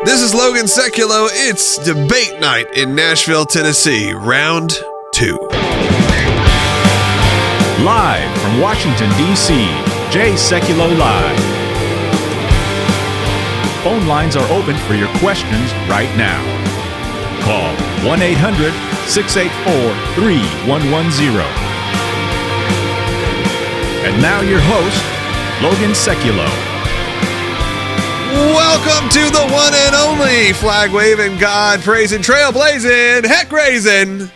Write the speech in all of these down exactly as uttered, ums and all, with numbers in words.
This is Logan Sekulow. It's debate night in Nashville, Tennessee, round two. Live from Washington, D C, Jay Sekulow Live. Phone lines are open for your questions right now. Call one eight hundred, six eight four, three one one zero. And now your host, Logan Sekulow. Welcome to the one and only flag-waving, God-praising, trailblazing, heck-raising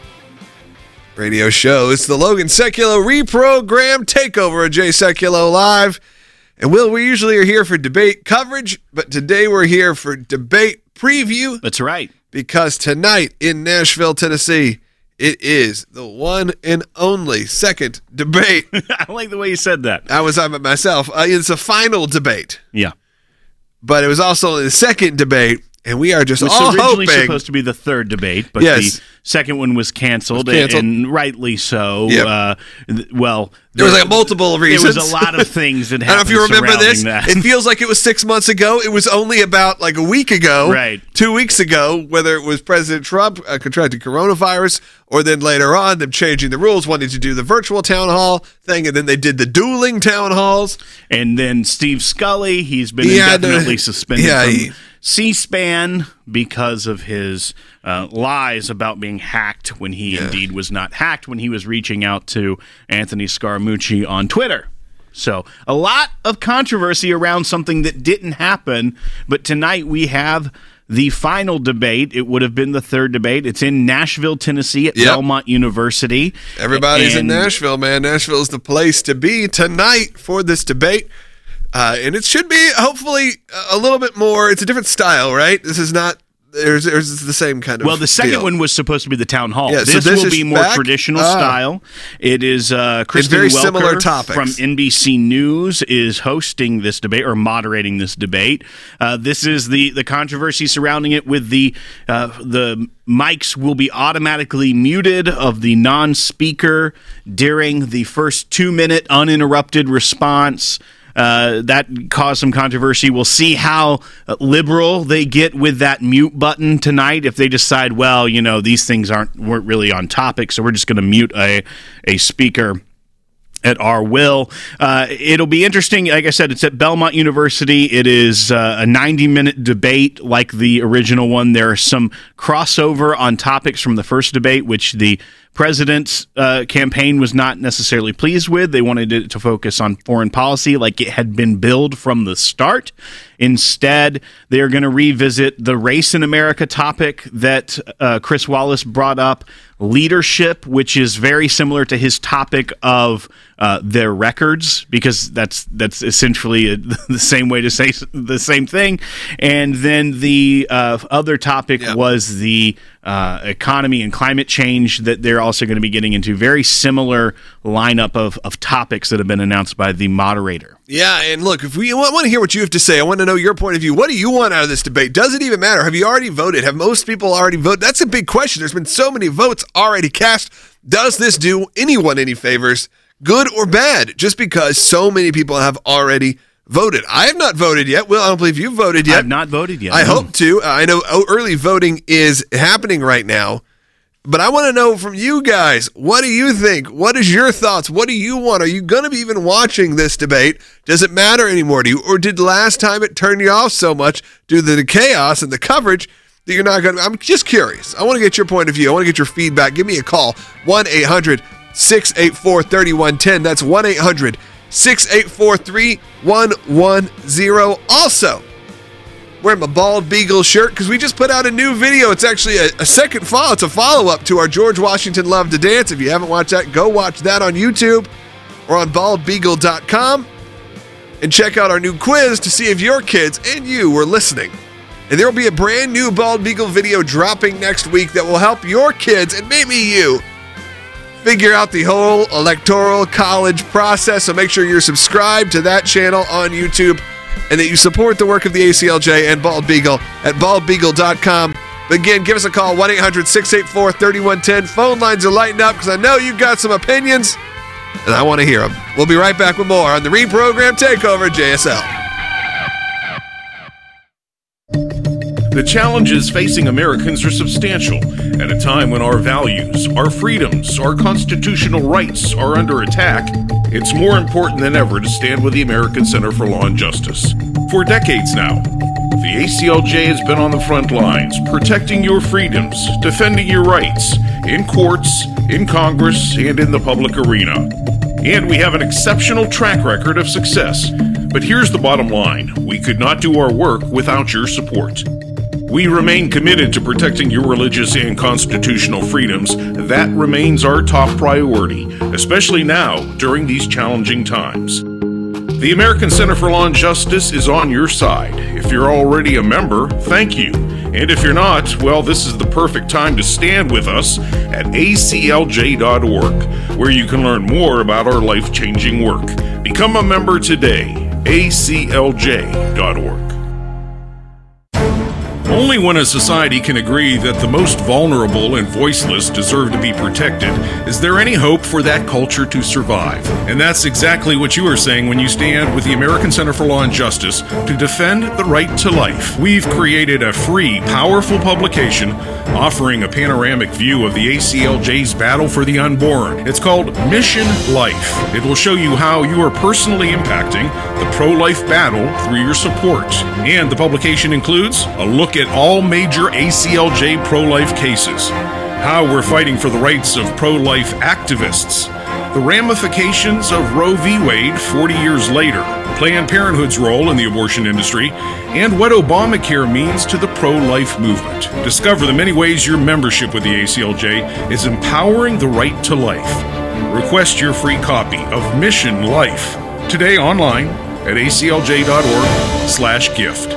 radio show. It's the Logan Sekulow reprogrammed takeover of Jay Sekulow Live. And Will, we usually are here for debate coverage, but today we're here for debate preview. That's right. Because tonight in Nashville, Tennessee, it is the one and only second debate. I like the way you said that. I was on it myself. Uh, it's a final debate. Yeah. But it was also the second debate, and we are just it was all originally hoping. Supposed to be the third debate, but yes. the second one was canceled, was canceled. And, and rightly so. Yep. Uh, th- well, there was like multiple reasons. There was a lot of things that happened. I don't know if you remember this. That. It feels like it was six months ago. It was only about like a week ago, right? Two weeks ago, whether it was President Trump uh, contracted coronavirus, or then later on them changing the rules, wanting to do the virtual town hall thing, and then they did the dueling town halls. And then Steve Scully, he's been he indefinitely to, suspended yeah, from he, C-SPAN because of his uh, lies about being hacked when he yeah. indeed was not hacked when he was reaching out to Anthony Scaramucci on Twitter. So a lot of controversy around something that didn't happen, but tonight we have the final debate. It would have been the third debate. It's in Nashville, Tennessee at yep. Belmont University. Everybody's and, in Nashville, man. Nashville's the place to be tonight for this debate. Uh, and it should be, hopefully, a little bit more. It's a different style, right? This is not, there's, there's the same kind of Well, the second deal. one was supposed to be the town hall. Yeah, this, so this will is be more back? traditional Ah. style. It is uh, Kristen very Welker similar topics. from N B C News is hosting this debate or moderating this debate. Uh, this is the, the controversy surrounding it with the uh, the mics will be automatically muted of the non-speaker during the first two-minute uninterrupted response. Uh, that caused some controversy. We'll see how liberal they get with that mute button tonight. If they decide, well, you know, these things aren't weren't really on topic, so we're just going to mute a a speaker at our will. Uh, it'll be interesting. Like I said, it's at Belmont University. It is uh, a ninety-minute debate like the original one. There are some crossover on topics from the first debate, which the president's uh, campaign was not necessarily pleased with. They wanted it to focus on foreign policy like it had been billed from the start. Instead, they are going to revisit the race in America topic that uh, Chris Wallace brought up, leadership, which is very similar to his topic of uh, their records, because that's that's essentially a, the same way to say the same thing. And then the uh, other topic yep. was the uh, economy and climate change that they're also going to be getting into. Very similar lineup of, of topics that have been announced by the moderator. Yeah, and look, if we want to hear what you have to say, I want to know your point of view. What do you want out of this debate? Does it even matter? Have you already voted? Have most people already voted? That's a big question. There's been so many votes already cast. Does this do anyone any favors, good or bad, just because so many people have already voted? I have not voted yet. Will, I don't believe you've voted yet. I have not voted yet. I no. hope to. I know early voting is happening right now. But I want to know from you guys, what do you think? What is your thoughts? What do you want? Are you going to be even watching this debate? Does it matter anymore to you? Or did last time it turn you off so much due to the chaos and the coverage that you're not going to? I'm just curious. I want to get your point of view. I want to get your feedback. Give me a call. one eight hundred six eight four three one one zero. That's one eight hundred six eight four three one one zero. Also, wearing my Bald Beagle shirt because we just put out a new video. It's actually a, a second follow. It's a follow-up to our George Washington Love to Dance. If you haven't watched that, go watch that on YouTube or on bald beagle dot com and check out our new quiz to see if your kids and you were listening. And there will be a brand new Bald Beagle video dropping next week that will help your kids and maybe you figure out the whole electoral college process. So make sure you're subscribed to that channel on YouTube and that you support the work of the A C L J and Bald Beagle at bald beagle dot com. But again, give us a call, one eight hundred six eight four three one one zero. Phone lines are lighting up because I know you've got some opinions, and I want to hear them. We'll be right back with more on the Reprogram Takeover J S L. The challenges facing Americans are substantial at a time when our values, our freedoms, our constitutional rights are under attack. It's more important than ever to stand with the American Center for Law and Justice. For decades now, the A C L J has been on the front lines, protecting your freedoms, defending your rights, in courts, in Congress, and in the public arena. And we have an exceptional track record of success. But here's the bottom line. We could not do our work without your support. We remain committed to protecting your religious and constitutional freedoms. That remains our top priority, especially now, during these challenging times. The American Center for Law and Justice is on your side. If you're already a member, thank you. And if you're not, well, this is the perfect time to stand with us at A C L J dot org, where you can learn more about our life-changing work. Become a member today, A C L J dot org. Only when a society can agree that the most vulnerable and voiceless deserve to be protected is there any hope for that culture to survive. And that's exactly what you are saying when you stand with the American Center for Law and Justice to defend the right to life. We've created a free, powerful publication offering a panoramic view of the A C L J's battle for the unborn. It's called Mission Life. It will show you how you are personally impacting the pro-life battle through your support. And the publication includes a look at all major A C L J pro-life cases, how we're fighting for the rights of pro-life activists, the ramifications of Roe v. Wade forty years later, Planned Parenthood's role in the abortion industry, and what Obamacare means to the pro-life movement. Discover the many ways your membership with the A C L J is empowering the right to life. Request your free copy of Mission Life today online at A C L J dot org slash gift.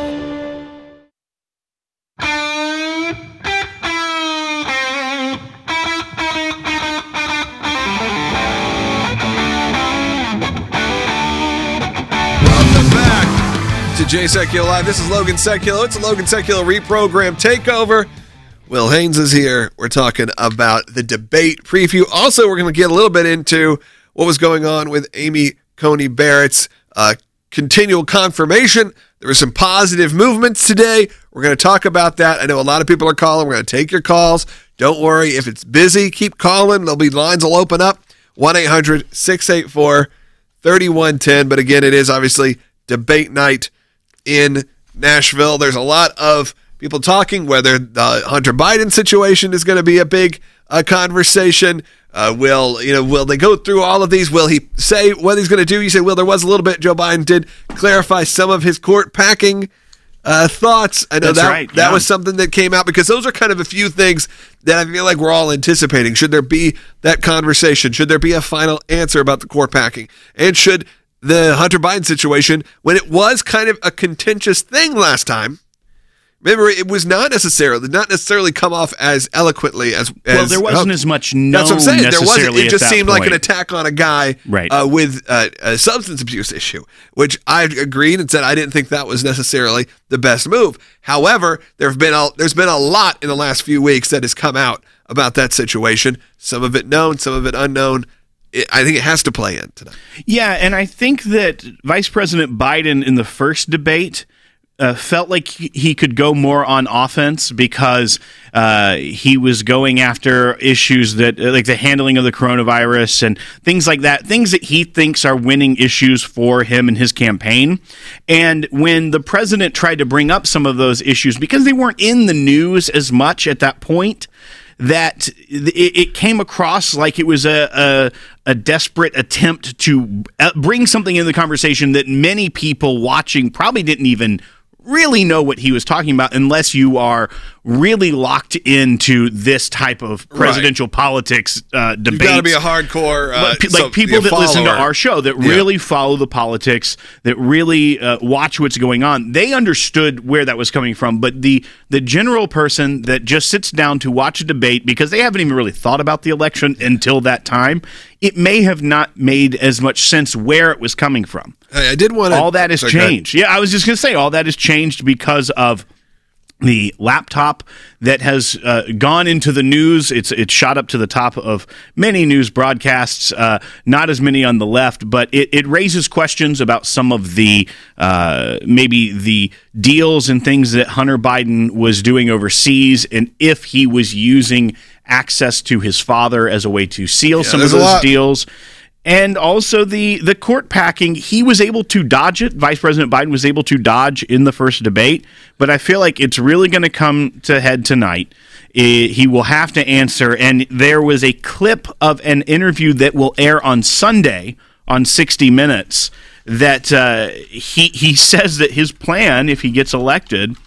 Jay Sekulow Live. This is Logan Sekulow. It's a Logan Sekulow reprogram takeover. Will Haynes is here. We're talking about the debate preview. Also, we're going to get a little bit into what was going on with Amy Coney Barrett's uh, continual confirmation. There were some positive movements today. We're going to talk about that. I know a lot of people are calling. We're going to take your calls. Don't worry. If it's busy, keep calling. There'll be lines will open up. one eight hundred six eight four three one one zero. But again, it is obviously debate night in Nashville. There's a lot of people talking whether the Hunter Biden situation is going to be a big uh, conversation. Uh, will you know? Will they go through all of these? Will he say what he's going to do? You say, well, there was a little bit. Joe Biden did clarify some of his court packing uh, thoughts. I know That's that right, that yeah. was something that came out because those are kind of a few things that I feel like we're all anticipating. Should there be that conversation? Should there be a final answer about the court packing? And should the Hunter Biden situation, when it was kind of a contentious thing last time, remember, it was not necessarily not necessarily come off as eloquently as, as well. There wasn't uh, as much known. That's what I'm saying. There wasn't. necessarily It at just that seemed like point. an attack on a guy Right. uh, with uh, a substance abuse issue, which I agreed and said I didn't think that was necessarily the best move. However, there have been a, there's been a lot in the last few weeks that has come out about that situation. Some of it known, some of it unknown. It, I think it has to play in tonight. Yeah, and I think that Vice President Biden in the first debate uh, felt like he, he could go more on offense because uh, he was going after issues that, like the handling of the coronavirus and things like that, things that he thinks are winning issues for him and his campaign. And when the president tried to bring up some of those issues, because they weren't in the news as much at that point, that it, it came across like it was a, a a desperate attempt to bring something into the conversation that many people watching probably didn't even really know what he was talking about unless you are really locked into this type of presidential right. politics uh, debate. You've got to be a hardcore, uh, like so, people that listen to our show that yeah. really follow the politics, that really uh, watch what's going on. They understood where that was coming from, but the the general person that just sits down to watch a debate because they haven't even really thought about the election until that time, it may have not made as much sense where it was coming from. Hey, I did want to. All that has sorry, changed. Yeah, I was just going to say all that has changed because of the laptop that has uh, gone into the news. It's it's shot up to the top of many news broadcasts, uh, not as many on the left, but it, it raises questions about some of the, uh, maybe the deals and things that Hunter Biden was doing overseas, and if he was using access to his father as a way to seal yeah, some of those deals. And also the, the court packing, he was able to dodge it. Vice President Biden was able to dodge in the first debate. But I feel like it's really going to come to head tonight. It, he will have to answer. And there was a clip of an interview that will air on Sunday on sixty minutes that uh, he, he says that his plan, if he gets elected,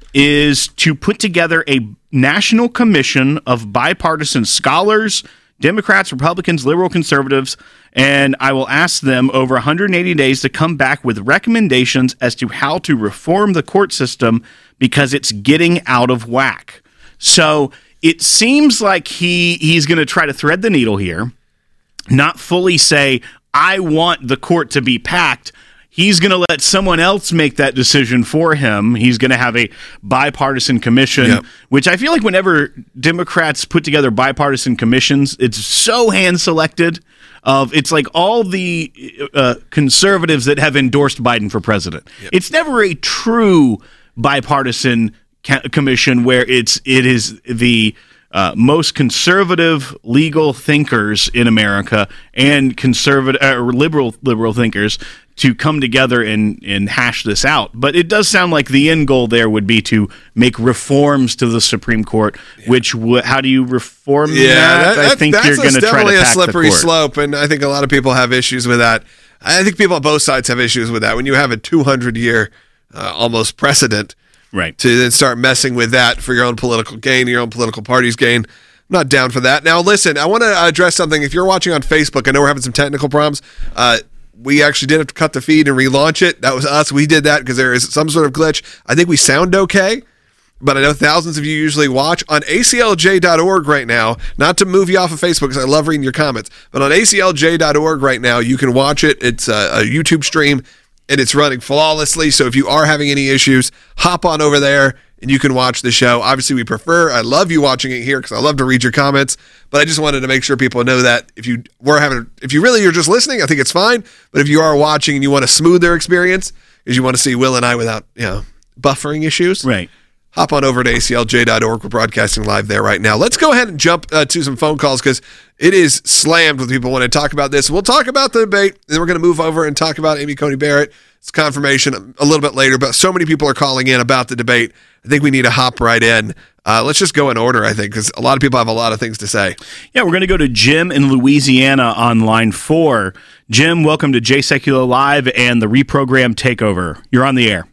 is to put together a national commission of bipartisan scholars, Democrats, Republicans, liberal, conservatives, and I will ask them over one hundred eighty days to come back with recommendations as to how to reform the court system because it's getting out of whack. So it seems like he he's going to try to thread the needle here, not fully say, I want the court to be packed. He's going to let someone else make that decision for him. He's going to have a bipartisan commission, yep. which I feel like whenever Democrats put together bipartisan commissions, it's so hand-selected. Of it's like all the uh, conservatives that have endorsed Biden for president. Yep. It's never a true bipartisan ca- commission where it's it is the uh, most conservative legal thinkers in America and conservative uh, liberal liberal thinkers to come together and, and hash this out. But it does sound like the end goal there would be to make reforms to the Supreme Court, yeah. which w- how do you reform yeah, that? that? I think that's you're going to try to definitely a pack slippery the court. slope, and I think a lot of people have issues with that. I think people on both sides have issues with that. When you have a two hundred year uh, almost precedent, right, to then start messing with that for your own political gain, your own political party's gain, I'm not down for that. Now, listen, I want to address something. If you're watching on Facebook, I know we're having some technical problems. Uh, we actually did have to cut the feed and relaunch it. That was us. We did that because there is some sort of glitch. I think we sound okay, but I know thousands of you usually watch on A C L J dot org right now. Not to move you off of Facebook because I love reading your comments, but on A C L J dot org right now, you can watch it. It's a, a YouTube stream, and it's running flawlessly. So if you are having any issues, hop on over there and you can watch the show. Obviously, we prefer, I love you watching it here because I love to read your comments, but I just wanted to make sure people know that if you were having, if you really are just listening, I think it's fine. But if you are watching and you want to smooth their experience, because you want to see Will and I without, you know, buffering issues, right? Hop on over to A C L J dot org. We're broadcasting live there right now. Let's go ahead and jump uh, to some phone calls because it is slammed with people when I talk about this. We'll talk about the debate, and then we're going to move over and talk about Amy Coney Barrett. It's confirmation a little bit later, but so many people are calling in about the debate. I think we need to hop right in. Uh, let's just go in order, I think, because a lot of people have a lot of things to say. Yeah, we're going to go to Jim in Louisiana on line four. Jim, welcome to J Secular Live and the Reprogram Takeover. You're on the air.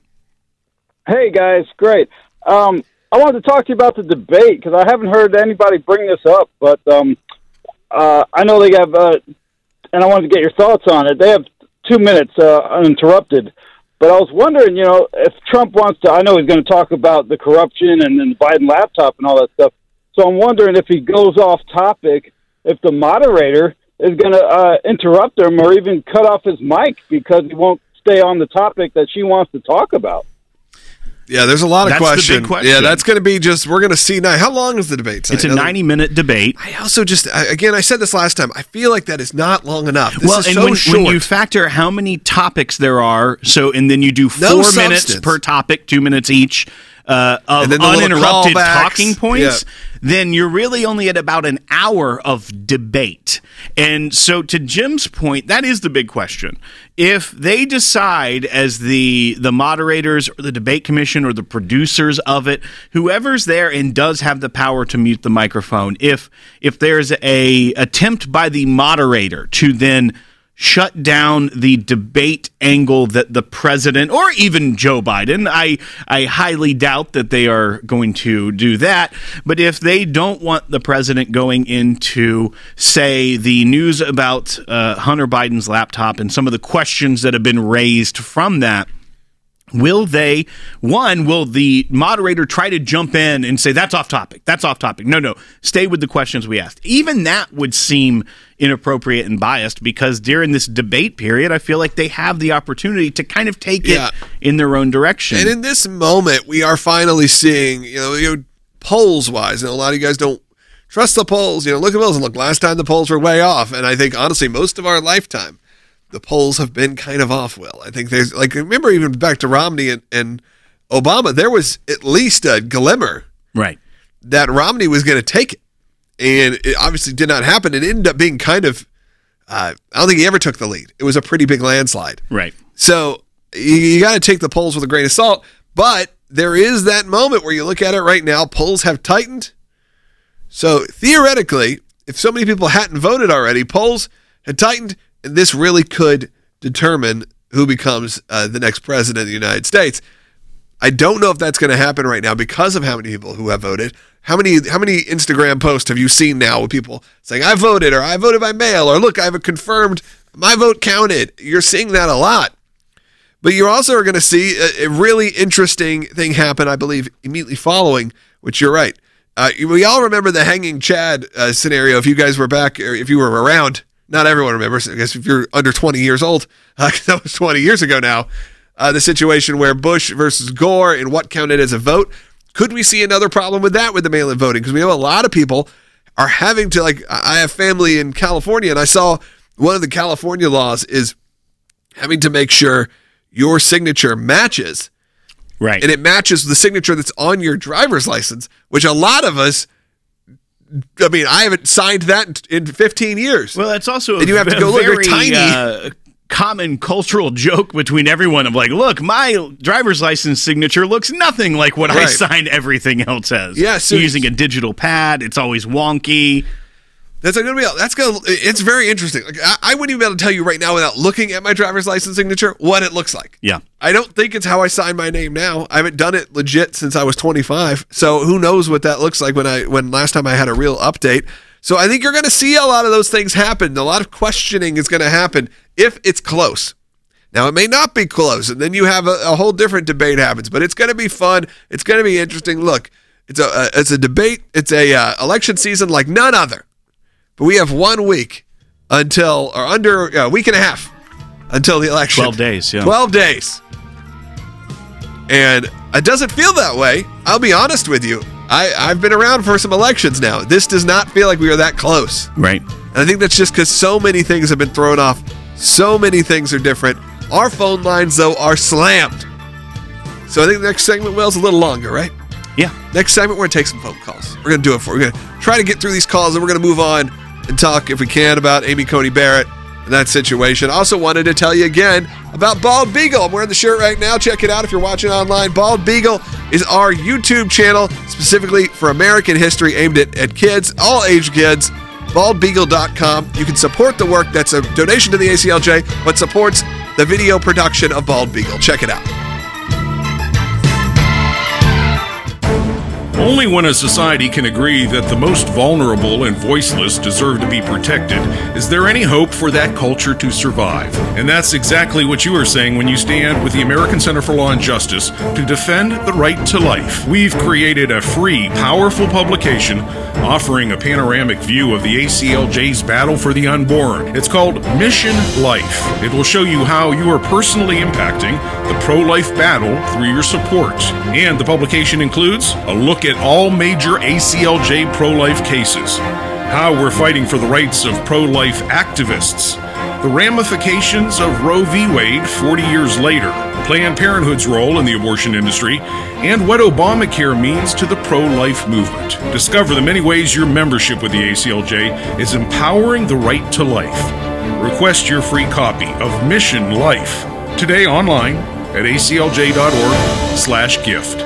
Hey, guys. Great. Um, I wanted to talk to you about the debate because I haven't heard anybody bring this up, but um, uh, I know they have, uh, and I wanted to get your thoughts on it. They have two minutes uh, uninterrupted, but I was wondering, you know, if Trump wants to, I know he's going to talk about the corruption and, and the Biden laptop and all that stuff, so I'm wondering if he goes off topic, if the moderator is going to uh, interrupt him or even cut off his mic because he won't stay on the topic that she wants to talk about. Yeah, there's a lot of That's the question. big question. Yeah, that's going to be just, we're going to see now. How long is the debate tonight? It's a ninety-minute debate. I also just, again, I said this last time, I feel like that is not long enough. This well, is and so when, short. when you factor how many topics there are, so and then you do four No minutes substance. per topic, two minutes each, uh, of And then the little uninterrupted callbacks. talking points, Yeah. then you're really only at about an hour of debate. And so to Jim's point, that is the big question. If they decide as the the moderators or the debate commission or the producers of it, whoever's there and does have the power to mute the microphone, if if there's a attempt by the moderator to then shut down the debate angle that the president or even Joe Biden, I I highly doubt that they are going to do that. But if they don't want the president going into, say, the news about uh, Hunter Biden's laptop and some of the questions that have been raised from that, Will they, one, will the moderator try to jump in and say, that's off topic, that's off topic? No, no, stay with the questions we asked. Even that would seem inappropriate and biased, because during this debate period, I feel like they have the opportunity to kind of take Yeah. it in their own direction. And in this moment, we are finally seeing, you know, you know polls-wise, and a lot of you guys don't trust the polls. You know, look at the polls, and look, last time the polls were way off, and I think, honestly, most of our lifetime, the polls have been kind of off, Will. I think there's, like, remember even back to Romney and, and Obama, there was at least a glimmer Right. that Romney was going to take it. And it obviously did not happen. It ended up being kind of, uh, I don't think he ever took the lead. It was a pretty big landslide. Right. So you, you got to take the polls with a grain of salt. But there is that moment where you look at it right now, polls have tightened. So theoretically, if so many people hadn't voted already, polls had tightened, and this really could determine who becomes uh, the next president of the United States. I don't know if that's going to happen right now because of how many people who have voted. How many how many Instagram posts have you seen now with people saying, I voted, or I voted by mail, or look, I have a confirmed, my vote counted. You're seeing that a lot. But you also are going to see a, a really interesting thing happen, I believe, immediately following, which you're right. Uh, we all remember the hanging Chad uh, scenario. If you guys were back, or if you were around, not everyone remembers. I guess if you're under twenty years old, uh, that was twenty years ago now, uh, the situation where Bush versus Gore and what counted as a vote. Could we see another problem with that with the mail-in voting? Because we know a lot of people are having to, like, I have family in California, and I saw one of the California laws is having to make sure your signature matches. Right. And it matches the signature that's on your driver's license, which a lot of us, I mean, I haven't signed that in fifteen years. Well, that's also a, and you have to a go look, very they're tiny. Uh, common cultural joke between everyone of like, look, my driver's license signature looks nothing like what I Right. signed everything else as. Yeah, so- You're using a digital pad. It's always wonky. That's going to be, that's going to, it's very interesting. Like, I, I wouldn't even be able to tell you right now without looking at my driver's license signature what it looks like. Yeah. I don't think it's how I sign my name now. I haven't done it legit since I was twenty-five. So who knows what that looks like when I, when last time I had a real update. So I think you're going to see a lot of those things happen. A lot of questioning is going to happen if it's close. Now, it may not be close, and then you have a, a whole different debate happens, but it's going to be fun. It's going to be interesting. Look, it's a, a it's a debate. It's a uh, election season like none other. But we have one week until, or under a week and a half until the election. twelve days, yeah. twelve days. And it doesn't feel that way. I'll be honest with you. I, I've been around for some elections now. This does not feel like we are that close. Right. And I think that's just because so many things have been thrown off. So many things are different. Our phone lines, though, are slammed. So I think the next segment, Will's a little longer, right? Yeah. Next segment, we're going to take some phone calls. We're going to do it for We're going to try to get through these calls, and we're going to move on and talk, if we can, about Amy Coney Barrett and that situation. Also wanted to tell you again about Bald Beagle. I'm wearing the shirt right now. Check it out if you're watching online. Bald Beagle is our YouTube channel specifically for American history aimed at, at kids, all age kids. bald beagle dot com. You can support the work. That's a donation to the A C L J, but supports the video production of Bald Beagle. Check it out. Only when a society can agree that the most vulnerable and voiceless deserve to be protected is there any hope for that culture to survive. And that's exactly what you are saying when you stand with the American Center for Law and Justice to defend the right to life. We've created a free, powerful publication offering a panoramic view of the A C L J's battle for the unborn. It's called Mission Life. It will show you how you are personally impacting the pro-life battle through your support. And the publication includes a look at all major A C L J pro-life cases, how we're fighting for the rights of pro-life activists, the ramifications of Roe v. Wade forty years later, Planned Parenthood's role in the abortion industry, and what Obamacare means to the pro-life movement. Discover the many ways your membership with the A C L J is empowering the right to life. Request your free copy of Mission Life today online at a c l j dot org slash gift.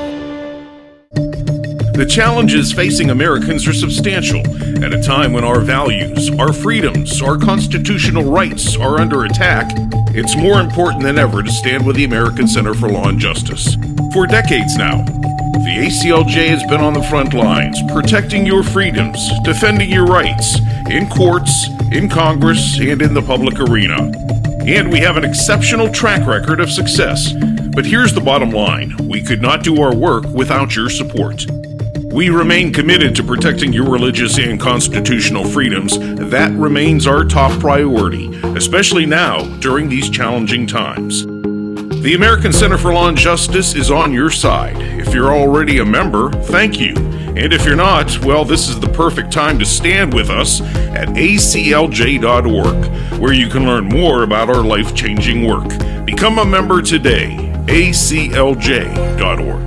The challenges facing Americans are substantial at a time when our values, our freedoms, our constitutional rights are under attack. It's more important than ever to stand with the American Center for Law and Justice. For decades now, the A C L J has been on the front lines, protecting your freedoms, defending your rights, in courts, in Congress, and in the public arena. And we have an exceptional track record of success. But here's the bottom line. We could not do our work without your support. We remain committed to protecting your religious and constitutional freedoms. That remains our top priority, especially now during these challenging times. The American Center for Law and Justice is on your side. If you're already a member, thank you. And if you're not, well, this is the perfect time to stand with us at A C L J dot org, where you can learn more about our life-changing work. Become a member today, A C L J dot org.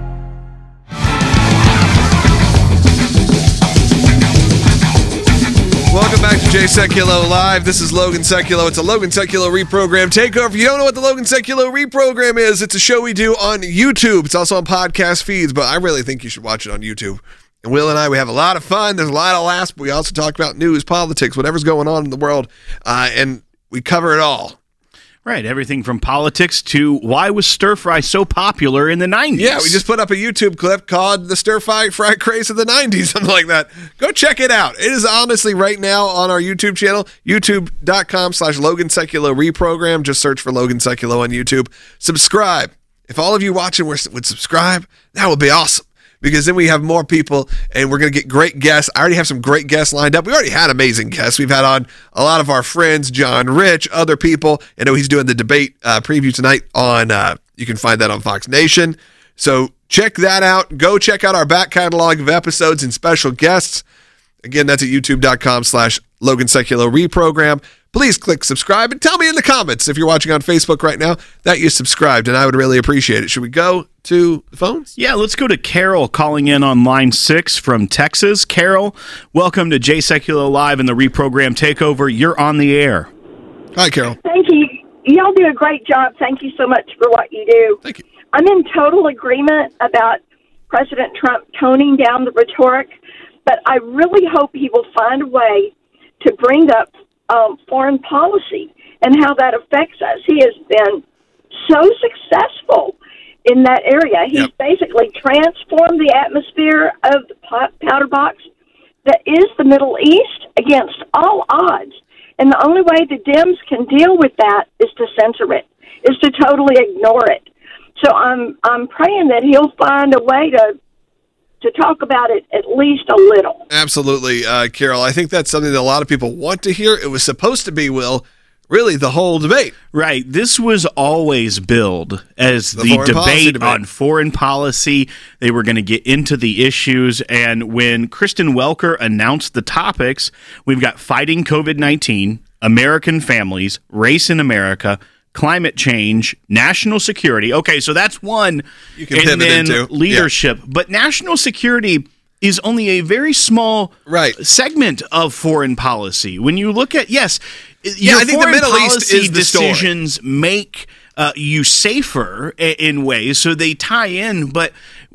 Welcome back to Jay Sekulow Live. This is Logan Sekulow. It's a Logan Sekulow Reprogram Takeover. If you don't know what the Logan Sekulow Reprogram is, it's a show we do on YouTube. It's also on podcast feeds, but I really think you should watch it on YouTube. And Will and I, we have a lot of fun. There's a lot of laughs, but we also talk about news, politics, whatever's going on in the world, uh, and we cover it all. Right, everything from politics to why was stir fry so popular in the nineties? Yeah, we just put up a YouTube clip called the stir fry fry craze of the nineties, something like that. Go check it out. It is honestly right now on our YouTube channel, youtube.com slash Logan Sekulow Reprogram. Just search for Logan Sekulow on YouTube. Subscribe. If all of you watching would subscribe, that would be awesome. Because then we have more people, and we're going to get great guests. I already have some great guests lined up. We already had amazing guests. We've had on a lot of our friends, John Rich, other people. I know he's doing the debate uh, preview tonight on, uh, you can find that on Fox Nation. So check that out. Go check out our back catalog of episodes and special guests. Again, that's at youtube.com slash Logan Sekulow Reprogram. Please click subscribe and tell me in the comments if you're watching on Facebook right now that you subscribed, and I would really appreciate it. Should we go to the phones? Yeah, let's go to Carol calling in on line six from Texas. Carol, welcome to Jay Sekulow Live and the Reprogram Takeover. You're on the air. Hi, Carol. Thank you. Y'all do a great job. Thank you so much for what you do. Thank you. I'm in total agreement about President Trump toning down the rhetoric, but I really hope he will find a way to bring up um, foreign policy and how that affects us. He has been so successful in that area. He's yep. basically transformed the atmosphere of the powder box that is the Middle East against all odds. And the only way the Dems can deal with that is to censor it, is to totally ignore it. So I'm I'm praying that he'll find a way to to talk about it at least a little. Absolutely, uh, Carol. I think that's something that a lot of people want to hear. It was supposed to be, Will, really the whole debate. Right. This was always billed as the, the debate, debate on foreign policy. They were going to get into the issues. And when Kristen Welker announced the topics, we've got fighting COVID nineteen, American families, race in America, climate change, national security. Okay, so that's one. You can and pivot then into leadership. Yeah. But national security is only a very small right. segment of foreign policy. When you look at, yes, yeah, your I think the Middle East is the decisions story. make uh, you safer in ways, so they tie in. But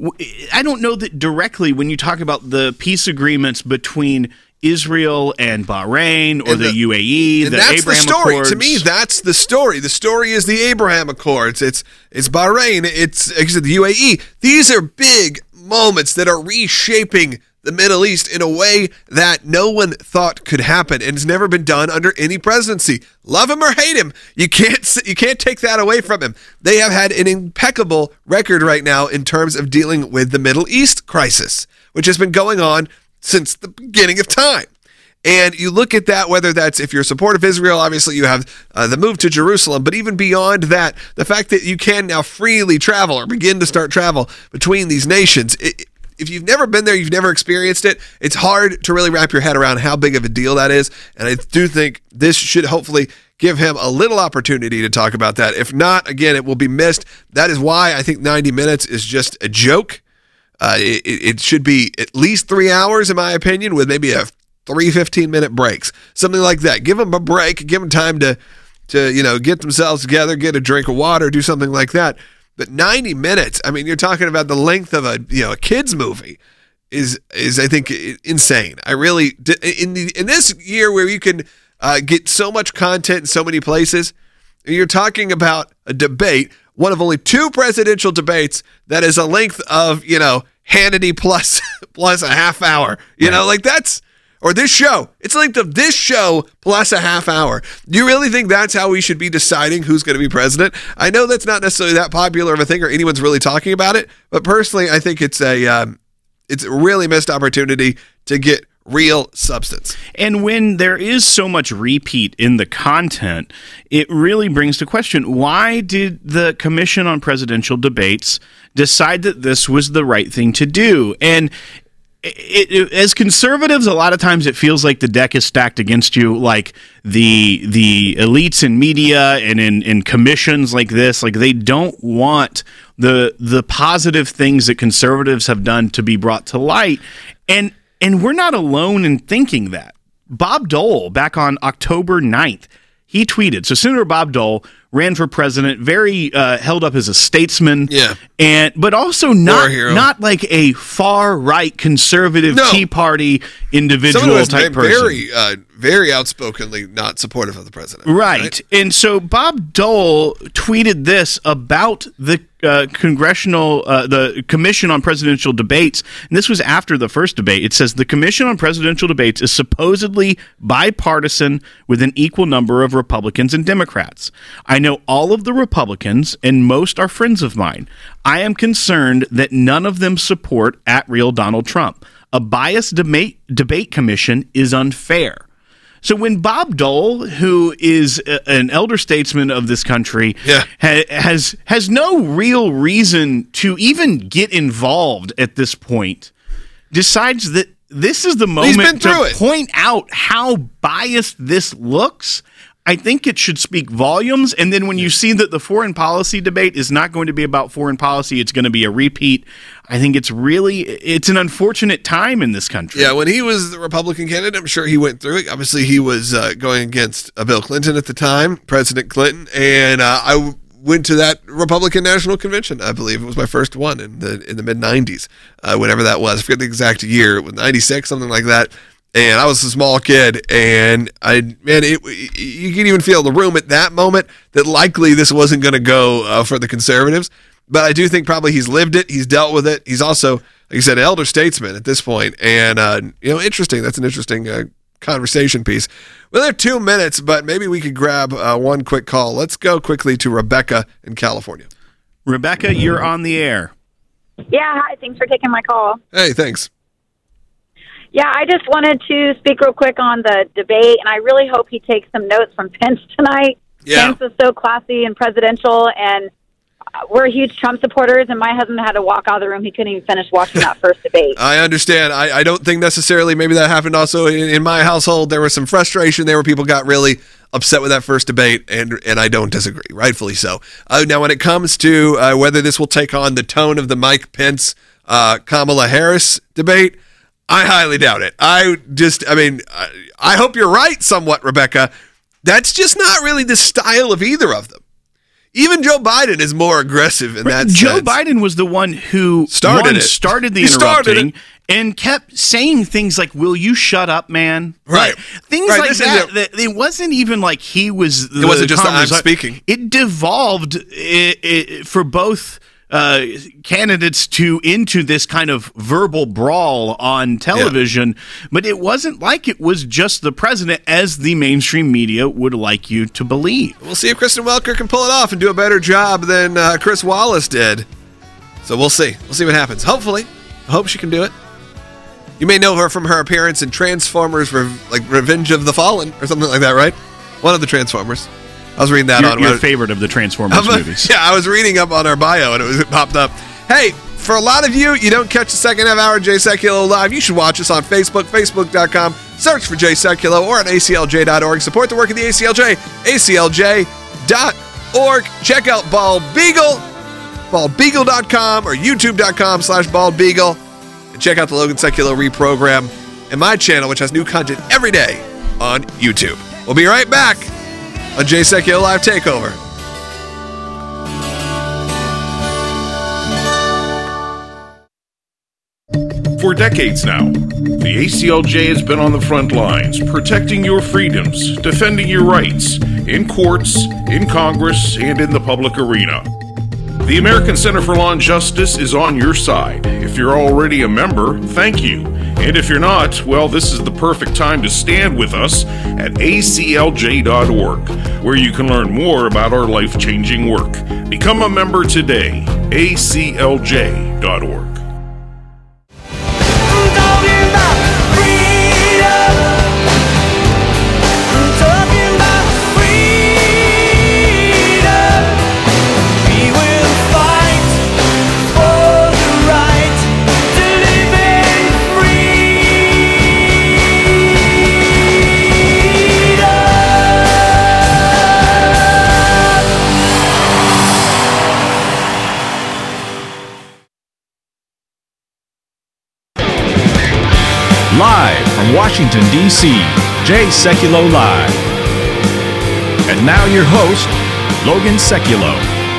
I don't know that directly when you talk about the peace agreements between Israel and Bahrain or and the, the U A E, and the that's Abraham the story. Accords. To me, that's the story. The story is the Abraham Accords. It's it's Bahrain. It's, it's the U A E. These are big moments that are reshaping the Middle East in a way that no one thought could happen, and it's never been done under any presidency. Love him or hate him, you can't you can't take that away from him. They have had an impeccable record right now in terms of dealing with the Middle East crisis, which has been going on since the beginning of time. And you look at that, whether that's if you're a supporter of Israel, obviously you have uh, the move to Jerusalem, but even beyond that, the fact that you can now freely travel or begin to start travel between these nations, it, if you've never been there, you've never experienced it, it's hard to really wrap your head around how big of a deal that is. And I do think this should hopefully give him a little opportunity to talk about that. If not, again, it will be missed. That is why I think ninety minutes is just a joke. Uh, it, it should be at least three hours, in my opinion, with maybe a three fifteen-minute breaks, something like that. Give them a break, give them time to, to you know, get themselves together, get a drink of water, do something like that. But ninety minutes, I mean, you're talking about the length of a you know a kids movie, is is I think insane. I really in the in this year where you can uh, get so much content in so many places, you're talking about a debate, one of only two presidential debates that is a length of you know Hannity plus plus a half hour. You right. know, like that's Or this show. It's the length of this show plus a half hour. Do you really think that's how we should be deciding who's going to be president? I know that's not necessarily that popular of a thing or anyone's really talking about it, but personally, I think it's a um, it's a really missed opportunity to get real substance. And when there is so much repeat in the content, it really brings to question, why did the Commission on Presidential Debates decide that this was the right thing to do? And It, it, as conservatives, a lot of times it feels like the deck is stacked against you, like the the elites in media and in, in commissions like this, like they don't want the the positive things that conservatives have done to be brought to light. And and we're not alone in thinking that. Bob Dole, back on October ninth, he tweeted, so Senator Bob Dole ran for president, very uh, held up as a statesman, yeah, and but also not not like a far right conservative no. Tea Party individual Someone who was type very, person. Very, uh, very outspokenly not supportive of the president. Right. right, and so Bob Dole tweeted this about the uh, congressional, uh, the Commission on Presidential Debates, and this was after the first debate. It says the Commission on Presidential Debates is supposedly bipartisan with an equal number of Republicans and Democrats. I know all of the Republicans, and most are friends of mine. I am concerned that none of them support at real Donald Trump. A biased debate debate commission is unfair. So when Bob Dole, who is a, an elder statesman of this country, yeah. ha, has has no real reason to even get involved at this point, decides that this is the moment to it. point out how biased this looks, I think it should speak volumes. And then when you see that the foreign policy debate is not going to be about foreign policy, it's going to be a repeat. I think it's really, it's an unfortunate time in this country. Yeah, when he was the Republican candidate, I'm sure he went through it. Obviously, he was uh, going against uh, Bill Clinton at the time, President Clinton, and uh, I w- went to that Republican National Convention. I believe it was my first one in the in the mid nineties, uh, whenever that was. I forget the exact year. It was ninety-six, something like that. And I was a small kid, and I man, it, you can even feel the room at that moment that likely this wasn't going to go uh, for the conservatives. But I do think probably he's lived it, he's dealt with it. He's also, like you said, an elder statesman at this point, and uh, you know, interesting. That's an interesting uh, conversation piece. Well, there are two minutes, but maybe we could grab uh, one quick call. Let's go quickly to Rebecca in California. Rebecca, you're on the air. Yeah, hi. Thanks for taking my call. Hey, thanks. Yeah, I just wanted to speak real quick on the debate, and I really hope he takes some notes from Pence tonight. Yeah. Pence is so classy and presidential, and we're huge Trump supporters, and my husband had to walk out of the room. He couldn't even finish watching that first debate. I understand. I, I don't think necessarily maybe that happened also in, in my household. There was some frustration there where people got really upset with that first debate, and and I don't disagree, rightfully so. Uh, now, when it comes to uh, whether this will take on the tone of the Mike Pence, uh, Kamala Harris debate, I highly doubt it. I just, I mean, I, I hope you're right somewhat, Rebecca. That's just not really the style of either of them. Even Joe Biden is more aggressive in that Joe sense. Biden was the one who started one, it. started the He started interrupting it. and kept saying things like, "Will you shut up, man?" Right. Like, things Right, like this that, is a- that. It wasn't even like he was. The It wasn't just that I'm conversa- speaking. It devolved it, it, for both uh, candidates to into this kind of verbal brawl on television, but it wasn't like it was just the president, as the mainstream media would like you to believe. We'll see if Kristen Welker can pull it off and do a better job than uh, Chris Wallace did. So we'll see. We'll see what happens. Hopefully. I hope she can do it. You may know her from her appearance in Transformers, Re- like Revenge of the Fallen, or something like that, right? One of the Transformers. I was reading that Your, on your my, favorite of the Transformers I'm a- movies. Yeah, I was reading up on our bio, and it was it popped up. Hey, for a lot of you, you don't catch the second half hour of Jay Sekulow Live. You should watch us on Facebook, facebook dot com. Search for Jay Sekulow or on A C L J dot org. Support the work of the A C L J, A C L J dot org. Check out Bald Beagle, bald beagle dot com or youtube dot com slash bald beagle. And check out the Logan Sekulow reprogram and my channel, which has new content every day on YouTube. We'll be right back on Jay Sekulow Live Takeover. For decades now, the A C L J has been on the front lines, protecting your freedoms, defending your rights, in courts, in Congress, and in the public arena. The American Center for Law and Justice is on your side. If you're already a member, thank you. And if you're not, well, this is the perfect time to stand with us at A C L J dot org, where you can learn more about our life-changing work. Become a member today. A C L J dot org. Live from Washington, D C, Jay Sekulow Live. And now your host, Logan Sekulow.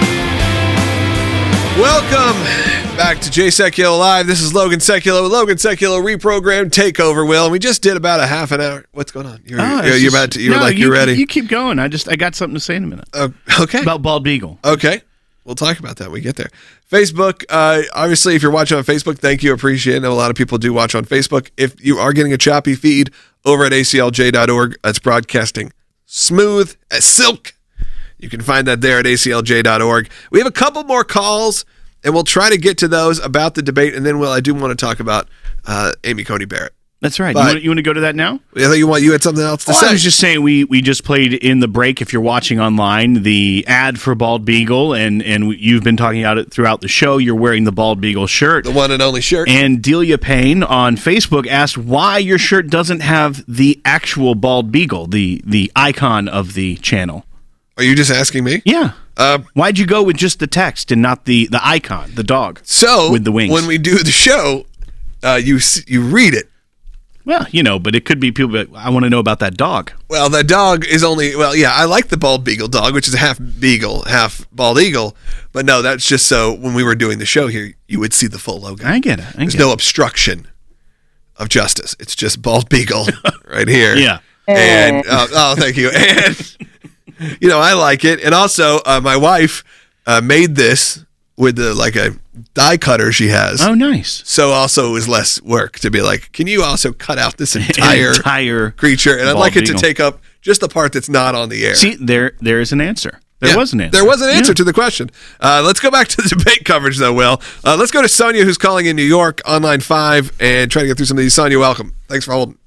Welcome back to Jay Sekulow Live. This is Logan Sekulow. Logan Sekulow Reprogrammed Takeover, Will. And we just did about a half an hour. What's going on? You're, Oh, you're, it's you're just- about to, you're no, like you, you're ready. You keep going. I just I got something to say in a minute Uh, okay. about Bald Beagle. Okay. We'll talk about that when we get there. Facebook, uh, obviously, if you're watching on Facebook, thank you. Appreciate it. I know a lot of people do watch on Facebook. If you are getting a choppy feed over at A C L J dot org, it's broadcasting smooth as silk. You can find that there at A C L J dot org. We have a couple more calls, and we'll try to get to those about the debate. And then, Will, I do want to talk about uh, Amy Coney Barrett. That's right. But- You want, you want to go to that now? I think you want you had something else to Well, say. I was just saying we, we just played in the break, if you're watching online, the ad for Bald Beagle, and, and you've been talking about it throughout the show. You're wearing the Bald Beagle shirt. the one and only shirt. And Delia Payne on Facebook asked why your shirt doesn't have the actual Bald Beagle, the, the icon of the channel. Are you just asking me? Yeah. Uh, Why'd you go with just the text and not the, the icon, the dog? so With the wings. when we do the show, uh, you s- you read it. Well, you know, but it could be people that I want to know about that dog. Well, the dog is only, well, yeah, I like the bald beagle dog, which is a half beagle, half bald eagle. But no, that's just so when we were doing the show here, you would see the full logo. I get it. I There's get no it. obstruction of justice. It's just bald beagle right here. Yeah. And, uh, oh, thank you. And, you know, I like it. And also, uh, my wife uh, made this with the, like a die cutter she has. Oh, nice. So also it was less work to be like, can you also cut out this entire, An entire creature? And I'd bald like it beagle. to take up just the part that's not on the air. See, there there is an answer. There Yeah, was an answer. There was an answer Yeah. to the question. Uh, let's go back to the debate coverage, though, Will. Uh, let's go to Sonia, who's calling in New York on line five and trying to get through some of these. Sonia, welcome. Thanks for holding.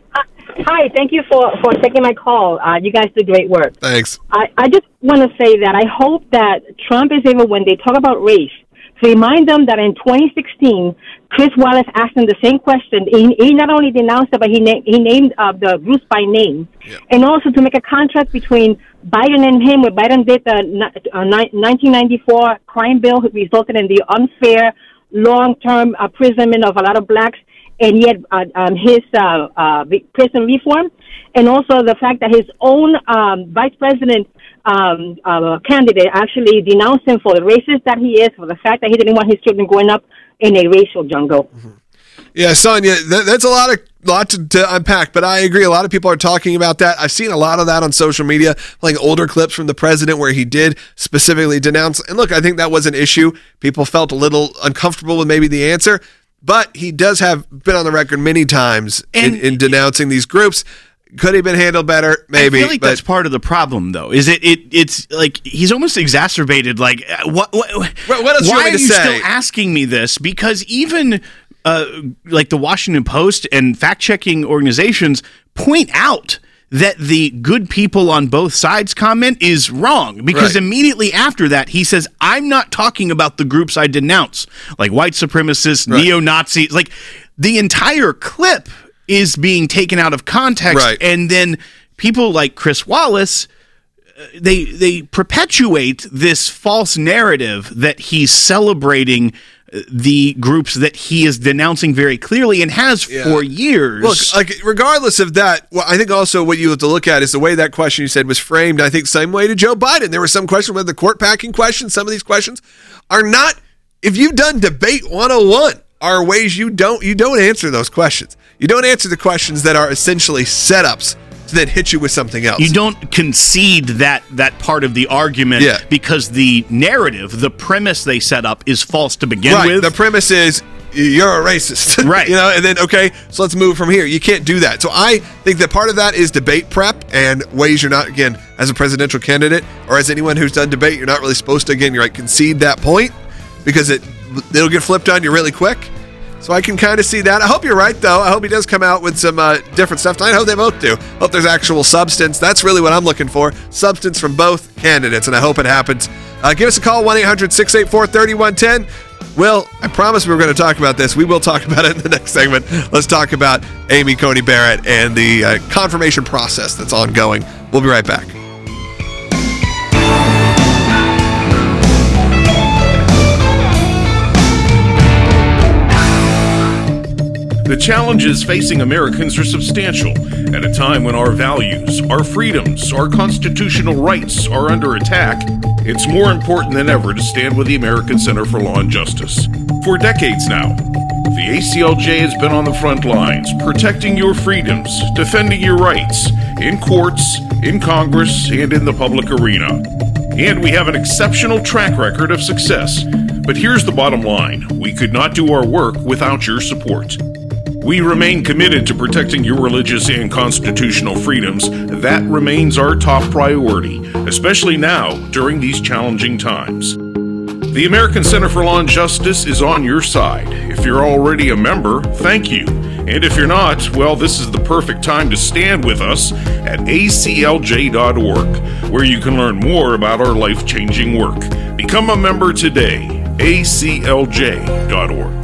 Hi, thank you for, for taking my call. Uh, you guys do great work. Thanks. I, I just want to say that I hope that Trump is able, when they talk about race, to remind them that in twenty sixteen, Chris Wallace asked him the same question. He, he not only denounced it, but he, na- he named uh, the groups by name. Yep. And also to make a contrast between Biden and him, where Biden did the ni- uh, ni- nineteen ninety-four crime bill, which resulted in the unfair long-term imprisonment of a lot of blacks, and yet uh, um, his uh, uh, prison reform, and also the fact that his own um, vice president um, uh, candidate actually denounced him for the racist that he is, for the fact that he didn't want his children growing up in a racial jungle. Mm-hmm. Yeah, Sonia, that, that's a lot of lot to, to unpack, but I agree. A lot of people are talking about that. I've seen a lot of that on social media, like older clips from the president where he did specifically denounce. And look, I think that was an issue. People felt a little uncomfortable with maybe the answer, but he does have been on the record many times in, And- in denouncing these groups. Could he have been handled better? Maybe. I feel like but that's part of the problem, though. Is it? It it's like he's almost exacerbated. Like uh, what? What, What- what else you why want me are to you say? still asking me this? Because even uh, like the Washington Post and fact-checking organizations point out that the good people on both sides comment is wrong, because Right. immediately after that he says, I'm not talking about the groups I denounce, like white supremacists, Right. neo-Nazis. Like the entire clip is being taken out of context, Right. and then people like Chris Wallace, uh, they they perpetuate this false narrative that he's celebrating uh, the groups that he is denouncing very clearly and has Yeah. for years. Look, like regardless of that, well, I think also what you have to look at is the way that question you said was framed. I think same way to Joe Biden. There were some questions with the court packing questions. Some of these questions are not. If you've done debate one oh one, are ways you don't you don't answer those questions. You don't answer the questions that are essentially setups to then hit you with something else. You don't concede that that part of the argument Yeah. because the narrative, the premise they set up is false to begin right. with. The premise is you're a racist. Right. You know, and then, okay, so let's move from here. You can't do that. So I think that part of that is debate prep and ways you're not, again, as a presidential candidate or as anyone who's done debate, you're not really supposed to, again, you're right, concede that point because it, it'll get flipped on you really quick. So I can kind of see that. I hope you're right, though. I hope he does come out with some uh, different stuff. I hope they both do. I hope there's actual substance. That's really what I'm looking for. Substance from both candidates, and I hope it happens. Uh, give us a call, one eight hundred six eight four three one one zero. Will, I promised we were going to talk about this. We will talk about it in the next segment. Let's talk about Amy Coney Barrett and the uh, confirmation process that's ongoing. We'll be right back. The challenges facing Americans are substantial at a time when our values, our freedoms, our constitutional rights are under attack. It's more important than ever to stand with the American Center for Law and Justice. For decades now, the A C L J has been on the front lines, protecting your freedoms, defending your rights, in courts, in Congress, and in the public arena. And we have an exceptional track record of success. But here's the bottom line. We could not do our work without your support. We remain committed to protecting your religious and constitutional freedoms. That remains our top priority, especially now during these challenging times. The American Center for Law and Justice is on your side. If you're already a member, thank you. And if you're not, well, this is the perfect time to stand with us at A C L J dot org, where you can learn more about our life-changing work. Become a member today, A C L J dot org.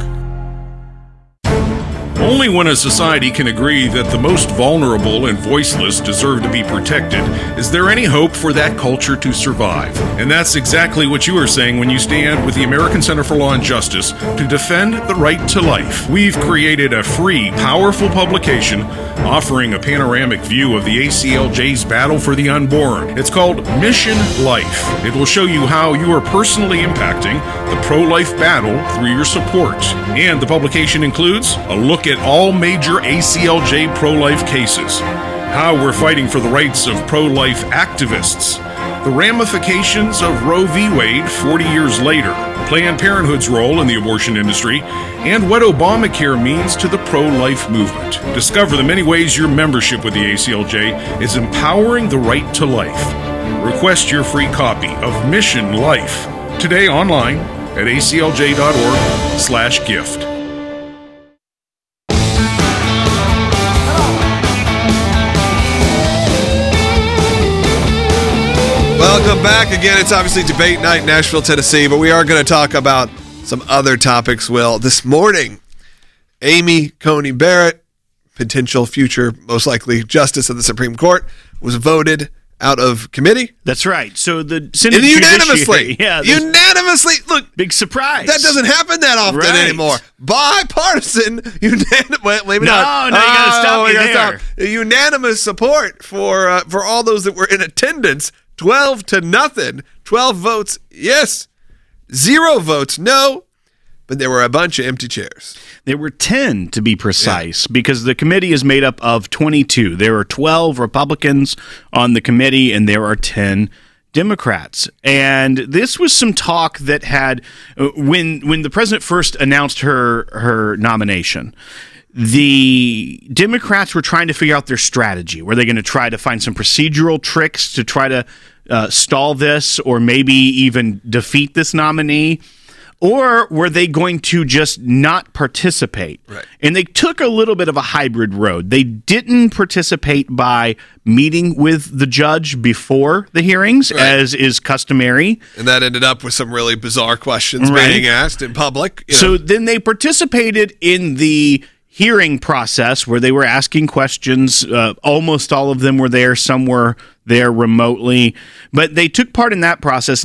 Only when a society can agree that the most vulnerable and voiceless deserve to be protected is there any hope for that culture to survive. And that's exactly what you are saying when you stand with the American Center for Law and Justice to defend the right to life. We've created a free, powerful publication offering a panoramic view of the A C L J's battle for the unborn. It's called Mission Life. It will show you how you are personally impacting the pro-life battle through your support. And the publication includes a look at all major A C L J pro-life cases, how we're fighting for the rights of pro-life activists, the ramifications of Roe v. Wade forty years later, Planned Parenthood's role in the abortion industry, and what Obamacare means to the pro-life movement. Discover the many ways your membership with the A C L J is empowering the right to life. Request your free copy of Mission Life today online at A C L J dot org slash gift. Welcome back. Again, it's obviously debate night in Nashville, Tennessee, but we are going to talk about some other topics. Will, this morning, Amy Coney Barrett, potential future, most likely justice of the Supreme Court, was voted out of committee. That's right. So the Senate and unanimously, yeah, unanimously, look, big surprise. That doesn't happen that often right. anymore. Bipartisan, unanimous. Well, maybe no, not. No, you got to stop oh, me gotta there. Stop. Unanimous support for uh, for all those that were in attendance. Twelve to nothing. Twelve votes, yes. Zero votes, no. But there were a bunch of empty chairs. There were ten, to be precise, yeah. because the committee is made up of twenty-two. There are twelve Republicans on the committee, and there are ten Democrats. And this was some talk that had, uh, when when the president first announced her her nomination, the Democrats were trying to figure out their strategy. Were they going to try to find some procedural tricks to try to uh, stall this or maybe even defeat this nominee? Or were they going to just not participate? Right. And they took a little bit of a hybrid road. They didn't participate by meeting with the judge before the hearings, right. as is customary. And that ended up with some really bizarre questions right. being asked in public. You know. So then they participated in the hearing process where they were asking questions. Uh, almost all of them were there. Some were there remotely. But they took part in that process. Now,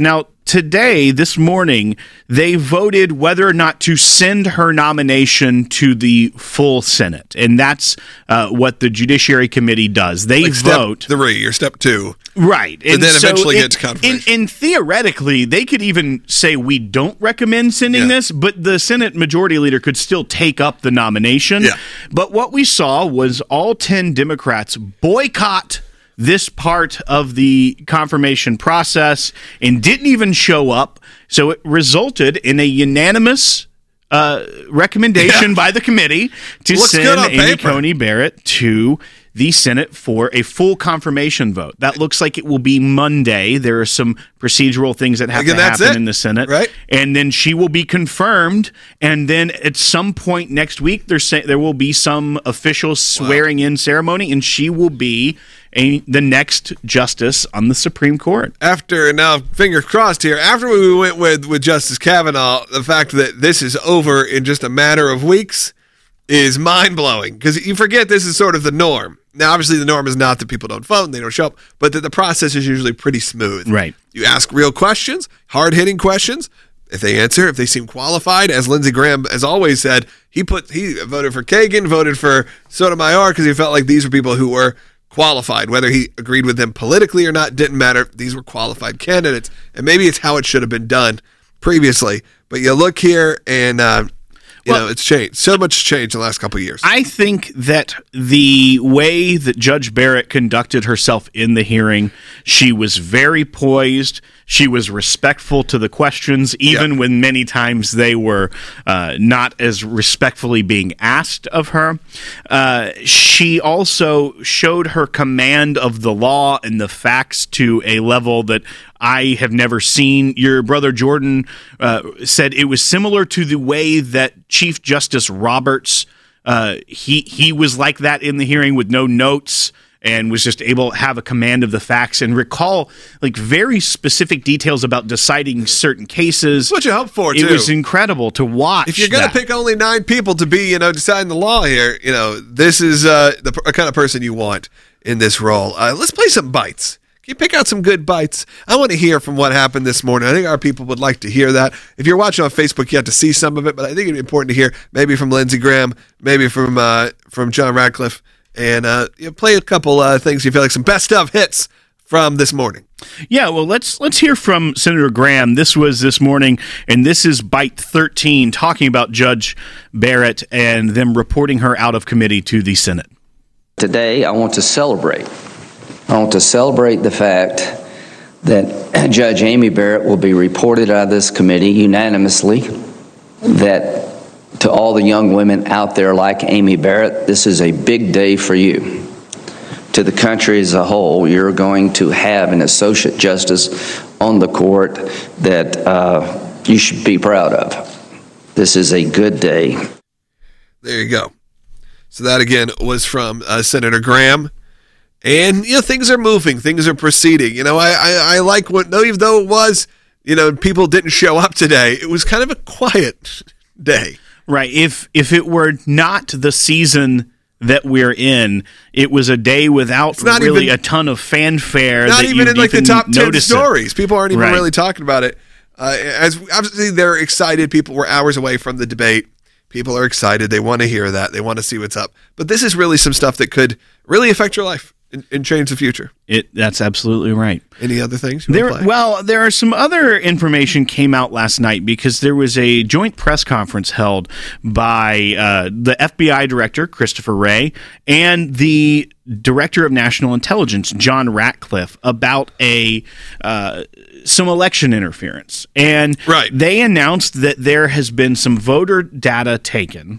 today, this morning, they voted whether or not to send her nomination to the full Senate. And that's uh, what the Judiciary Committee does. They like vote. Step three or step two. Right. And, and then so eventually it, get to confirmation. And, and theoretically, they could even say we don't recommend sending yeah. this, but the Senate Majority Leader could still take up the nomination. Yeah. But what we saw was all ten Democrats boycott this part of the confirmation process and didn't even show up. So it resulted in a unanimous uh, recommendation yeah. by the committee to Looks send Amy paper. Coney Barrett to the Senate for a full confirmation vote. That looks like it will be Monday. There are some procedural things that have Again, to that's happen it, in the Senate. right? And then she will be confirmed. And then at some point next week, there say, there will be some official swearing in ceremony, and she will be a, the next justice on the Supreme Court. After, now, fingers crossed here, after we went with, with Justice Kavanaugh, the fact that this is over in just a matter of weeks is mind-blowing, because you forget this is sort of the norm. Now, obviously, the norm is not that people don't vote and they don't show up, but that the process is usually pretty smooth. Right. You ask real questions, hard-hitting questions. If they answer, if they seem qualified, as Lindsey Graham has always said, he put he voted for Kagan, voted for Sotomayor because he felt like these were people who were qualified. Whether he agreed with them politically or not didn't matter. These were qualified candidates, and maybe it's how it should have been done previously. But you look here, and uh, you well, know it's changed. So much changed in the last couple of years. I think that the way that Judge Barrett conducted herself in the hearing, she was very poised. She was respectful to the questions, even yep. when many times they were uh, not as respectfully being asked of her. Uh, she also showed her command of the law and the facts to a level that I have never seen. Your brother Jordan uh, said it was similar to the way that Chief Justice Roberts, uh, he he was like that in the hearing with no notes, and was just able to have a command of the facts and recall like very specific details about deciding certain cases. That's what you hope for, it too. It was incredible to watch. If you're going to pick only nine people to be, you know, deciding the law here, you know, this is uh, the p- kind of person you want in this role. Uh, let's play some bites. Can you pick out some good bites? I want to hear from what happened this morning. I think our people would like to hear that. If you're watching on Facebook, you have to see some of it, but I think it'd be important to hear maybe from Lindsey Graham, maybe from uh, from John Radcliffe, and uh, you know, play a couple uh, things you feel like some best of hits from this morning. Yeah, well, let's let's hear from Senator Graham. This was this morning, and this is bite thirteen, talking about Judge Barrett and them reporting her out of committee to the Senate. Today, I want to celebrate. I want to celebrate the fact that Judge Amy Barrett will be reported out of this committee unanimously, that to all the young women out there like Amy Barrett, this is a big day for you. To the country as a whole, you're going to have an associate justice on the court that uh, you should be proud of. This is a good day. There you go. So that, again, was from uh, Senator Graham. And, you know, things are moving. Things are proceeding. You know, I, I, I like what, no, even though it was, you know, people didn't show up today, it was kind of a quiet day. Right. If if it were not the season that we're in, it was a day without really even a ton of fanfare. Not that even in like the top ten stories. It. People aren't even right. really talking about it. Uh, as obviously they're excited. People were hours away from the debate. People are excited. They want to hear that. They want to see what's up. But this is really some stuff that could really affect your life and, and change the future. It that's absolutely right. Any other things? You There, play? well, there are some other information came out last night because there was a joint press conference held by uh, the F B I director, Christopher Wray, and the director of national intelligence, John Ratcliffe, about a uh, some election interference. And right. they announced that there has been some voter data taken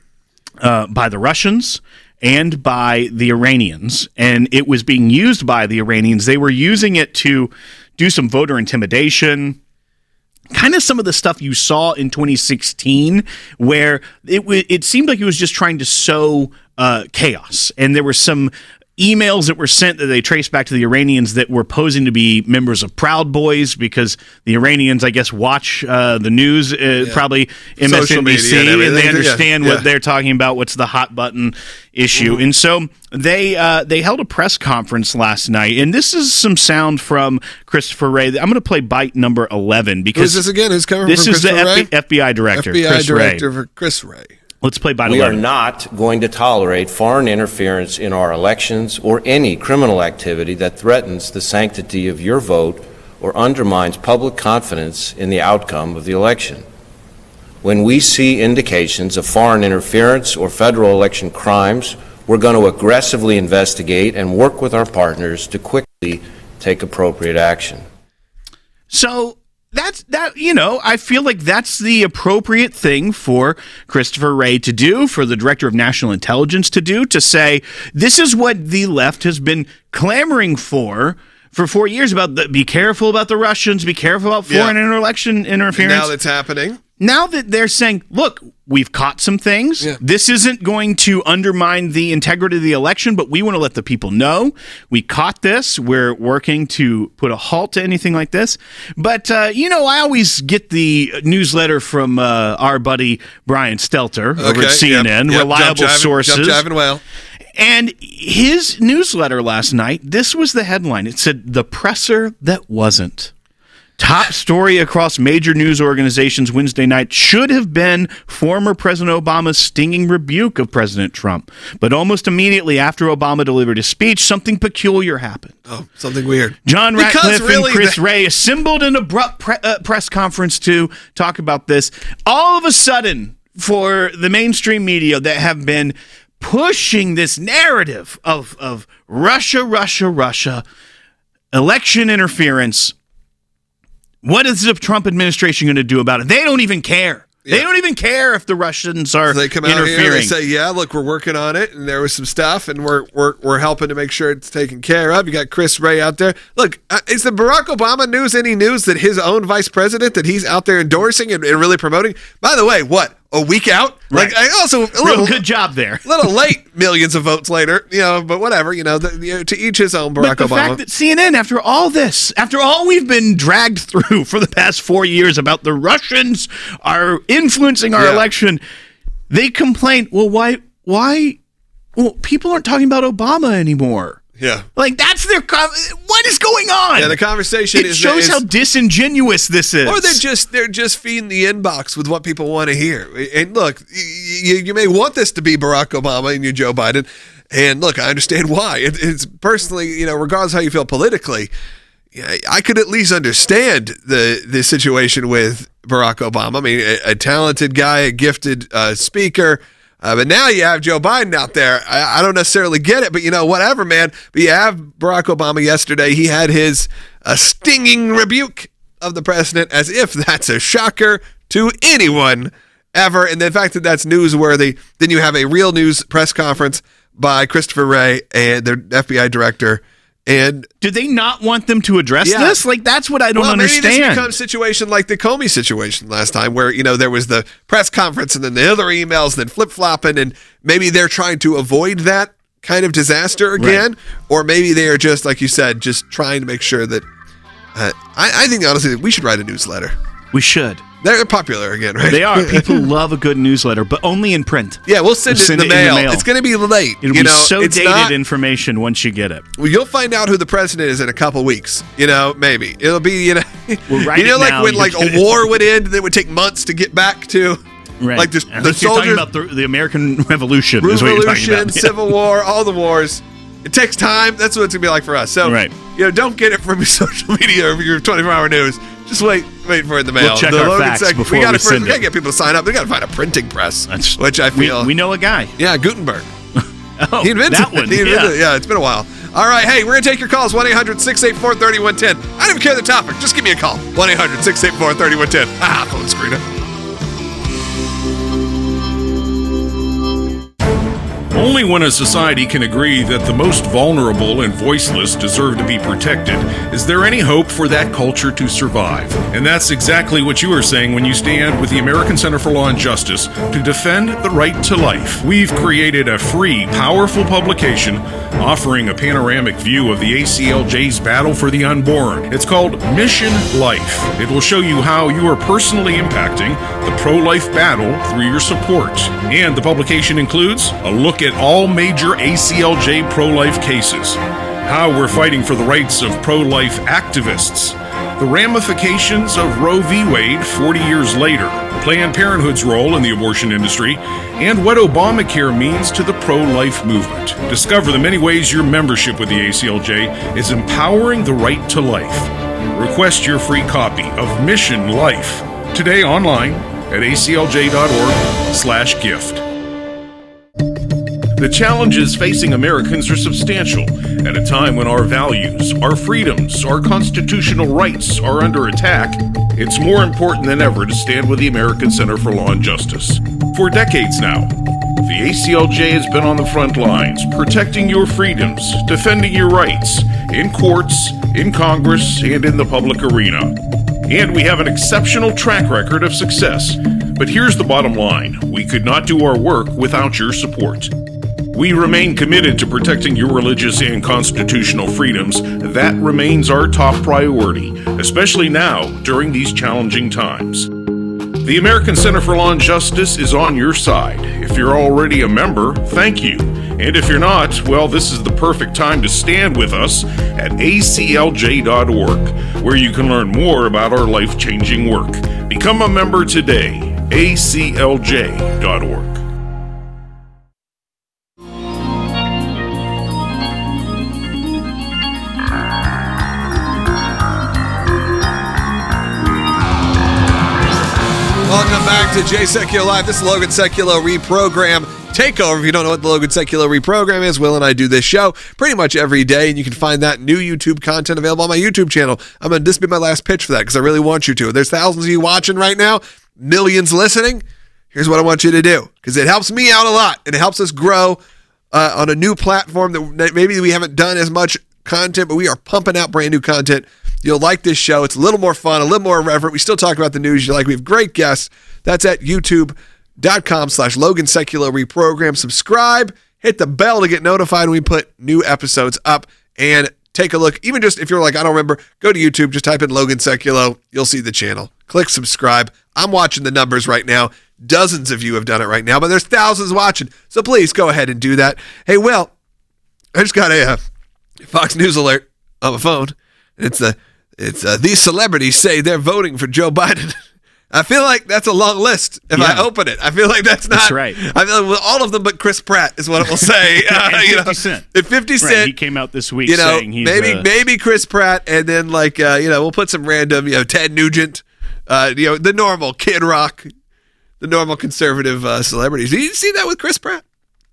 uh, by the Russians and by the Iranians, and it was being used by the Iranians. They were using it to do some voter intimidation, kind of some of the stuff you saw in twenty sixteen, where it w- it seemed like it was just trying to sow uh, chaos, and there were some emails that were sent that they traced back to the Iranians that were posing to be members of Proud Boys, because the Iranians, I guess, watch uh, the news, uh, yeah. probably M S N B C, and, and they understand yeah. what yeah. they're talking about, what's the hot button issue. Mm-hmm. And so they uh, they held a press conference last night, and this is some sound from Christopher Wray. I'm going to play bite number eleven. Because Who's this again? Who's coming this from This is Christopher the Wray? F B I director, F B I Chris director Wray. for Chris Wray. Let's play bite we eleven. We are not going to tolerate foreign interference in our elections or any criminal activity that threatens the sanctity of your vote or undermines public confidence in the outcome of the election. When we see indications of foreign interference or federal election crimes, we're going to aggressively investigate and work with our partners to quickly take appropriate action. So that's that, you know, I feel like that's the appropriate thing for Christopher Wray to do, for the director of national intelligence to do, to say, this is what the left has been clamoring for for four years about the, be careful about the Russians, be careful about foreign yeah. election interference. And now that's happening. Now that they're saying, look, we've caught some things. Yeah. This isn't going to undermine the integrity of the election, but we want to let the people know we caught this. We're working to put a halt to anything like this. But, uh, you know, I always get the newsletter from uh, our buddy Brian Stelter okay. over at C N N, yep. Yep. reliable jump, jiving, sources. Jump, jiving well. And his newsletter last night, this was the headline. It said, "The presser that wasn't." Top story across major news organizations Wednesday night should have been former President Obama's stinging rebuke of President Trump. But almost immediately after Obama delivered his speech, something peculiar happened. Oh, something weird. John Ratcliffe really and Chris the- Wray assembled an abrupt pre- uh, press conference to talk about this. All of a sudden, for the mainstream media that have been pushing this narrative of, of Russia, Russia, Russia, election interference, what is the Trump administration going to do about it? They don't even care. Yeah. They don't even care if the Russians are so they come interfering. Out here, they say, yeah, look, we're working on it, and there was some stuff, and we're we're we're helping to make sure it's taken care of. You got Chris Wray out there. Look, uh, is the Barack Obama news any news that his own vice president, that he's out there endorsing and, and really promoting? By the way, what? A week out? Right. Like, I also a Real little good job there. A little late, millions of votes later, you know, but whatever, you know, the, you know to each his own. Barack but the Obama. fact that C N N, after all this, after all we've been dragged through for the past four years about the Russians are influencing our yeah. election, they complain, well, why, why, well, people aren't talking about Obama anymore. Yeah. Like, that's their, com- what is going on? Yeah, the conversation it is... It shows is, how disingenuous this is. Or they're just they're just feeding the inbox with what people want to hear. And look, you, you may want this to be Barack Obama and you Joe Biden. And look, I understand why. It, it's personally, you know, regardless of how you feel politically, I could at least understand the, the situation with Barack Obama. I mean, a, a talented guy, a gifted uh, speaker. Uh, but now you have Joe Biden out there. I, I don't necessarily get it, but you know, whatever, man. But you have Barack Obama yesterday. He had his uh, stinging rebuke of the president, as if that's a shocker to anyone ever. And the fact that that's newsworthy, then you have a real news press conference by Christopher Wray and their F B I director. And do they not want them to address yeah. this? Like, that's what I don't well, understand. Maybe this becomes a situation like the Comey situation last time, where, you know, there was the press conference and then the other emails, then flip-flopping, and maybe they're trying to avoid that kind of disaster again, right. Or maybe they are just, like you said, just trying to make sure that, uh, I, I think, honestly, we should write a newsletter. We should. They're popular again, right? They are. People love a good newsletter, but only in print. Yeah, we'll send, we'll it, send in, the it in the mail. It's going to be late. It'll you be know, so it's dated not, information once you get it. Well, you'll find out who the president is in a couple weeks. You know, maybe it'll be you know, we'll write you know, it like now, when like a war would end, and it would take months to get back to. Right. Like the, I the think you're soldiers, talking about the, the American Revolution. Revolution, is what you're talking about. Civil War, all the wars. It takes time. That's what it's gonna be like for us. So, right. you know, don't get it from your social media or your twenty-four hour news. Just wait, wait for it in the mail. We'll check the our Logan facts sec- before we, gotta we first, send we gotta it. get people to sign up. They gotta find a printing press, That's, which I feel we, we know a guy. Yeah, Gutenberg. Oh, he invented that one. He invented yeah. it. Yeah, it's been a while. All right, hey, we're going to take your calls, one eight hundred six eight four three one one zero. I don't even care the topic. Just give me a call, one eight hundred six eight four three one one zero. Ah, phone screener. Only when a society can agree that the most vulnerable and voiceless deserve to be protected is there any hope for that culture to survive. And that's exactly what you are saying when you stand with the American Center for Law and Justice to defend the right to life. We've created a free, powerful publication offering a panoramic view of the A C L J's battle for the unborn. It's called Mission Life. It will show you how you are personally impacting the pro-life battle through your support. And the publication includes a look at all major A C L J pro-life cases, how we're fighting for the rights of pro-life activists, the ramifications of Roe v. Wade forty years later, Planned Parenthood's role in the abortion industry, and what Obamacare means to the pro-life movement. Discover the many ways your membership with the A C L J is empowering the right to life. Request your free copy of Mission Life today online at A C L J dot org slash gift. The challenges facing Americans are substantial at a time when our values, our freedoms, our constitutional rights are under attack. It's more important than ever to stand with the American Center for Law and Justice. For decades now, the A C L J has been on the front lines, protecting your freedoms, defending your rights, in courts, in Congress, and in the public arena. And we have an exceptional track record of success. But here's the bottom line. We could not do our work without your support. We remain committed to protecting your religious and constitutional freedoms. That remains our top priority, especially now during these challenging times. The American Center for Law and Justice is on your side. If you're already a member, thank you. And if you're not, well, this is the perfect time to stand with us at A C L J dot org, where you can learn more about our life-changing work. Become a member today, A C L J dot org. Welcome back to Jay Sekulow Live. This is Logan Sekulow Reprogram Takeover. If you don't know what the Logan Sekulow Reprogram is, Will and I do this show pretty much every day, and you can find that new YouTube content available on my YouTube channel. I'm going to, this be my last pitch for that because I really want you to. There's thousands of you watching right now, millions listening. Here's what I want you to do, because it helps me out a lot, and it helps us grow uh, on a new platform that maybe we haven't done as much content, but we are pumping out brand new content. You'll like this show. It's a little more fun, a little more irreverent. We still talk about the news you like. We have great guests. That's at youtube.com slash Logan Sekulow Reprogram. Subscribe, hit the bell to get notified when we put new episodes up, and take a look. Even just if you're like, I don't remember, go to YouTube, just type in Logan Sekulow. You'll see the channel. Click subscribe. I'm watching the numbers right now. Dozens of you have done it right now, but there's thousands watching. So please go ahead and do that. Hey, Will, I just got a uh, Fox News alert on my phone. It's the It's uh, these celebrities say they're voting for Joe Biden. I feel like that's a long list if yeah. I open it. I feel like that's not. That's right. I feel like all of them but Chris Pratt is what it will say. Uh, and you fifty know, Cent. And fifty Cent. Right. He came out this week you know, saying he's maybe uh, maybe Chris Pratt, and then like uh, you know we'll put some random you know Ted Nugent, uh, you know the normal Kid Rock, the normal conservative uh, celebrities. Did you see that with Chris Pratt?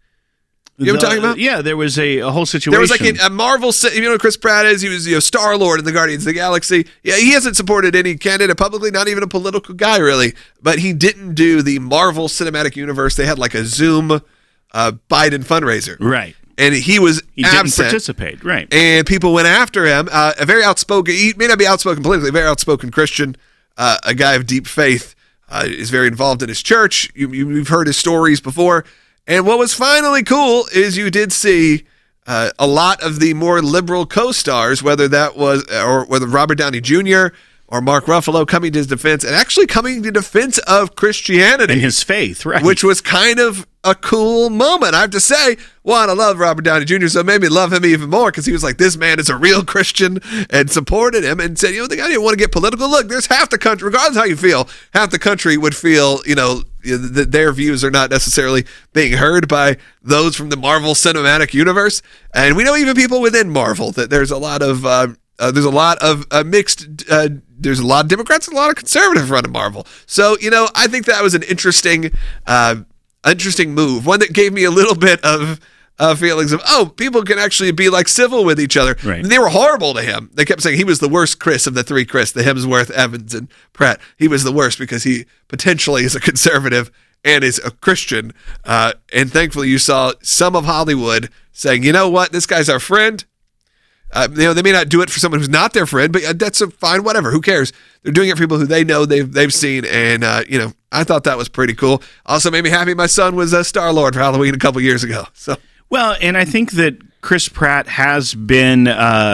You know what I'm talking about? Yeah, there was a, a whole situation. There was like a, a Marvel, you know who Chris Pratt is? He was you know, Star-Lord in the Guardians of the Galaxy. Yeah, he hasn't supported any candidate publicly, not even a political guy really. But he didn't do the Marvel Cinematic Universe. They had like a Zoom uh, Biden fundraiser. Right. And he was he absent. Didn't participate, right. And people went after him. Uh, a very outspoken, he may not be outspoken politically, a very outspoken Christian, uh, a guy of deep faith, uh, is very involved in his church. You, you've heard his stories before. And what was finally cool is you did see uh, a lot of the more liberal co-stars, whether that was, or whether Robert Downey Junior or Mark Ruffalo coming to his defense, and actually coming to defense of Christianity. And his faith, right. Which was kind of a cool moment. I have to say, one, I love Robert Downey Junior, so it made me love him even more, because he was like, this man is a real Christian, and supported him, and said, you know, the guy didn't want to get political. Look, there's half the country, regardless of how you feel, half the country would feel, you know, that their views are not necessarily being heard by those from the Marvel Cinematic Universe. And we know even people within Marvel that there's a lot of uh, uh, there's a lot of uh, mixed uh, there's a lot of Democrats and a lot of conservatives running Marvel. So, you know, I think that was an interesting uh, interesting move, one that gave me a little bit of Uh, feelings of, oh, people can actually be like civil with each other. Right. They were horrible to him. They kept saying he was the worst Chris of the three Chris, the Hemsworth, Evans, and Pratt. He was the worst because he potentially is a conservative and is a Christian. Uh, and thankfully, you saw some of Hollywood saying, you know what, this guy's our friend. Uh, you know, they may not do it for someone who's not their friend, but that's a fine, whatever. Who cares? They're doing it for people who they know, they've they've seen, and uh, you know, I thought that was pretty cool. Also made me happy my son was a Star-Lord for Halloween a couple years ago. So well, and I think that Chris Pratt has been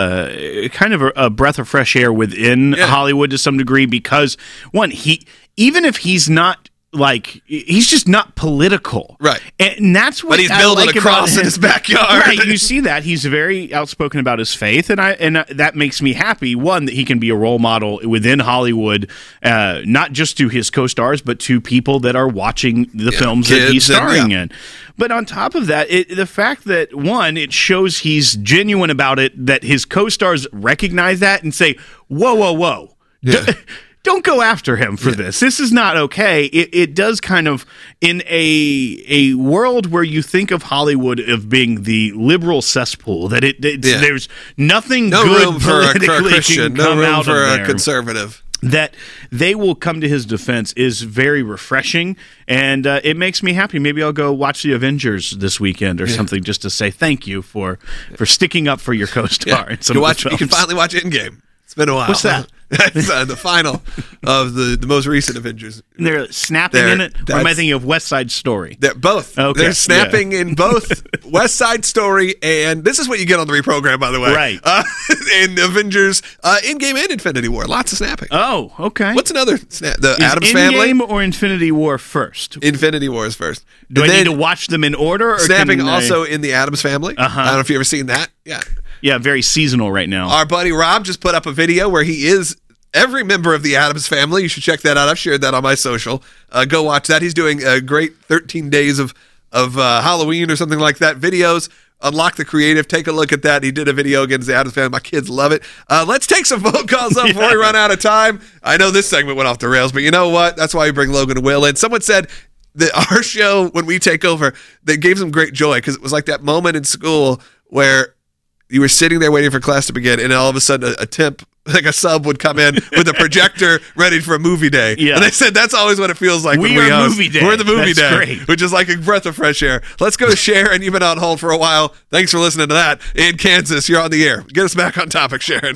uh, kind of a, a breath of fresh air within yeah. Hollywood to some degree because one, he even if he's not. Like he's just not political, right? And that's what. But he's I building like a cross in his backyard, right? You see that he's very outspoken about his faith, and I and that makes me happy. One, that he can be a role model within Hollywood, uh, not just to his co-stars, but to people that are watching the yeah, films that he's starring and, yeah. in. But on top of that, it, the fact that one, it shows he's genuine about it. That his co-stars recognize that and say, "Whoa, whoa, whoa." Yeah. Don't go after him for yeah. this. This is not okay. It, it does kind of, in a a world where you think of Hollywood of being the liberal cesspool, that it it's, yeah. there's nothing no good room for a, for a Christian, no room out for of a there. conservative. That they will come to his defense is very refreshing, and uh, it makes me happy. Maybe I'll go watch the Avengers this weekend or yeah. something just to say thank you for for sticking up for your co-star. Yeah. In some you, of watch, the you can finally watch Endgame. It's been a while. What's that? That's uh, the final of the, the most recent Avengers. And they're snapping they're, in it? Or am I thinking of West Side Story? They're both. Okay. They're snapping yeah. in both West Side Story, and this is what you get on the reprogram, by the way. Right. Uh, in Avengers, uh, Endgame and Infinity War. Lots of snapping. Oh, okay. What's another snap? The is Addams Family? Endgame or Infinity War first? Infinity War is first. Do and I need to watch them in order? Or snapping can also I... in the Addams Family. Uh-huh. I don't know if you've ever seen that. Yeah. Yeah, very seasonal right now. Our buddy Rob just put up a video where he is every member of the Addams Family. You should check that out. I've shared that on my social. Uh, go watch that. He's doing a great thirteen days of, of uh, Halloween or something like that. Videos. Unlock the Creative. Take a look at that. He did a video against the Addams Family. My kids love it. Uh, let's take some phone calls up before yeah. we run out of time. I know this segment went off the rails, but you know what? That's why we bring Logan and Will in. Someone said that our show, when we take over, that gave them great joy because it was like that moment in school where you were sitting there waiting for class to begin, and all of a sudden a, a temp, like a sub, would come in with a projector ready for a movie day. Yeah. And they said that's always what it feels like we when we are host. Movie day. We're the movie that's day, great. which is like a breath of fresh air. Let's go to Sharon. You've been on hold for a while. Thanks for listening to that. In Kansas, you're on the air. Get us back on topic, Sharon.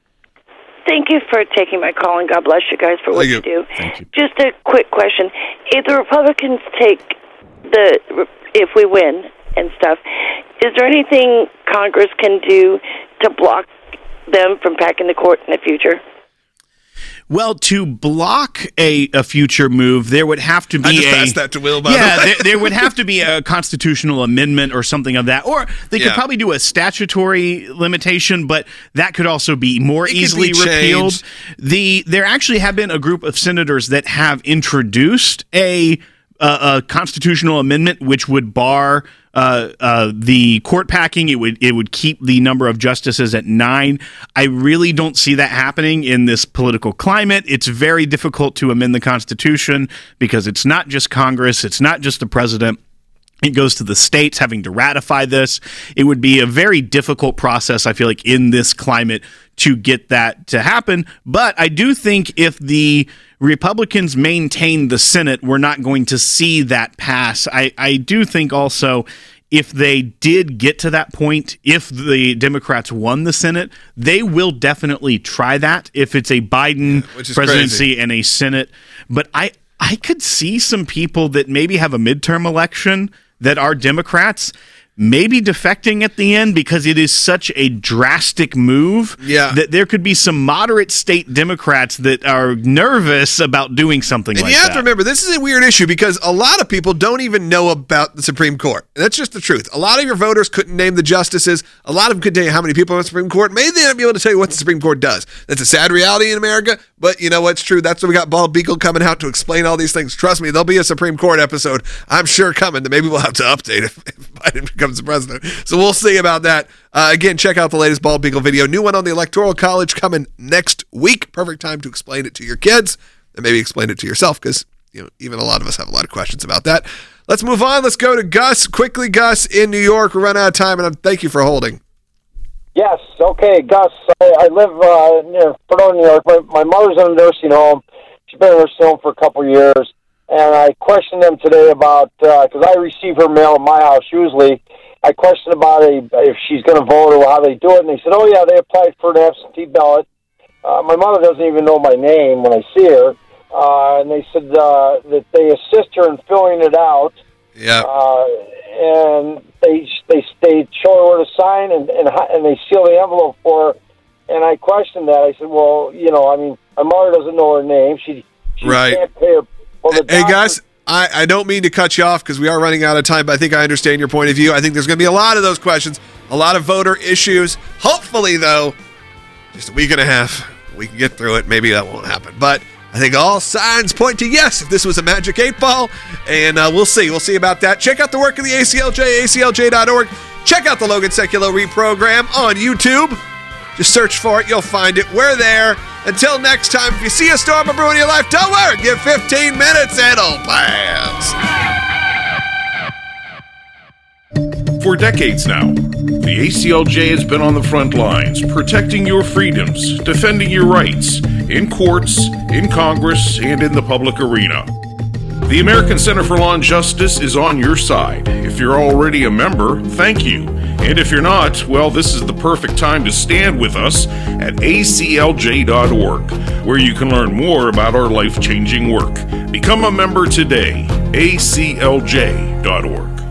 Thank you for taking my call, and God bless you guys for what Thank you. you do. Thank you. Just a quick question. If the Republicans take the, if we win and stuff, is there anything Congress can do to block them from packing the court in the future? Well, to block a, a future move, there would have to be I just a passed that to Will, by yeah, the way. there, there would have to be a constitutional amendment or something of that, or they could Yeah. probably do a statutory limitation, but that could also be more It could easily be repealed. changed. The there actually have been a group of senators that have introduced a a, a constitutional amendment which would bar uh, uh, the court packing. It would it would keep the number of justices at nine. I really don't see that happening in this political climate. It's very difficult to amend the Constitution because it's not just Congress, it's not just the president. It goes to the states having to ratify this. It would be a very difficult process, I feel like, in this climate to get that to happen. But I do think if the Republicans maintain the Senate, we're not going to see that pass. I, I do think also if they did get to that point, if the Democrats won the Senate, they will definitely try that if it's a Biden yeah, which is presidency crazy. and a Senate. But I, I could see some people that maybe have a midterm election that are Democrats maybe defecting at the end because it is such a drastic move Yeah. that there could be some moderate state Democrats that are nervous about doing something And like you have that. to remember, this is a weird issue because a lot of people don't even know about the Supreme Court. That's just the truth. A lot of your voters couldn't name the justices. A lot of them couldn't tell you how many people on the Supreme Court. Maybe they not be able to tell you what the Supreme Court does. That's a sad reality in America, but you know what's true? That's why we got Bald Beagle coming out to explain all these things. Trust me, there'll be a Supreme Court episode, I'm sure, coming that maybe we'll have to update if, if Biden becomes the president. So we'll see about that. Uh, again, check out the latest Bald Beagle video. New one on the Electoral College coming next week. Perfect time to explain it to your kids and maybe explain it to yourself because you know even a lot of us have a lot of questions about that. Let's move on. Let's go to Gus. Quickly, Gus, in New York. We're running out of time, and I'm, thank you for holding. Yes, okay, Gus. I, I live uh, near Fernando, New York. My, my mother's in a nursing home. She's been in a nursing home for a couple of years. and I questioned them today about, because I receive her mail at my house usually. I questioned about a, if she's going to vote or how they do it, and they said, oh, yeah, they applied for an absentee ballot. Uh, my mother doesn't even know my name when I see her, uh, and they said uh, that they assist her in filling it out. Yeah. Uh, and they they they show her where to sign, and, and and they seal the envelope for her. And I questioned that. I said, well, you know, I mean, my mother doesn't know her name. She, she right. can't pay her. Well, the hey, doctor, guys, I, I don't mean to cut you off because we are running out of time, but I think I understand your point of view. I think there's going to be a lot of those questions, a lot of voter issues. Hopefully, though, just a week and a half, we can get through it. Maybe that won't happen. But I think all signs point to yes, if this was a magic eight ball, and uh, we'll see. We'll see about that. Check out the work of the A C L J, A C L J dot org. Check out the Logan Sekulow reprogram on YouTube. Just search for it. You'll find it. We're there. Until next time, if you see a storm of brew in your life, don't worry. Give fifteen minutes. It'll pass. For decades now, the A C L J has been on the front lines, protecting your freedoms, defending your rights, in courts, in Congress, and in the public arena. The American Center for Law and Justice is on your side. If you're already a member, thank you. And if you're not, well, this is the perfect time to stand with us at A C L J dot org, where you can learn more about our life-changing work. Become a member today, A C L J dot org.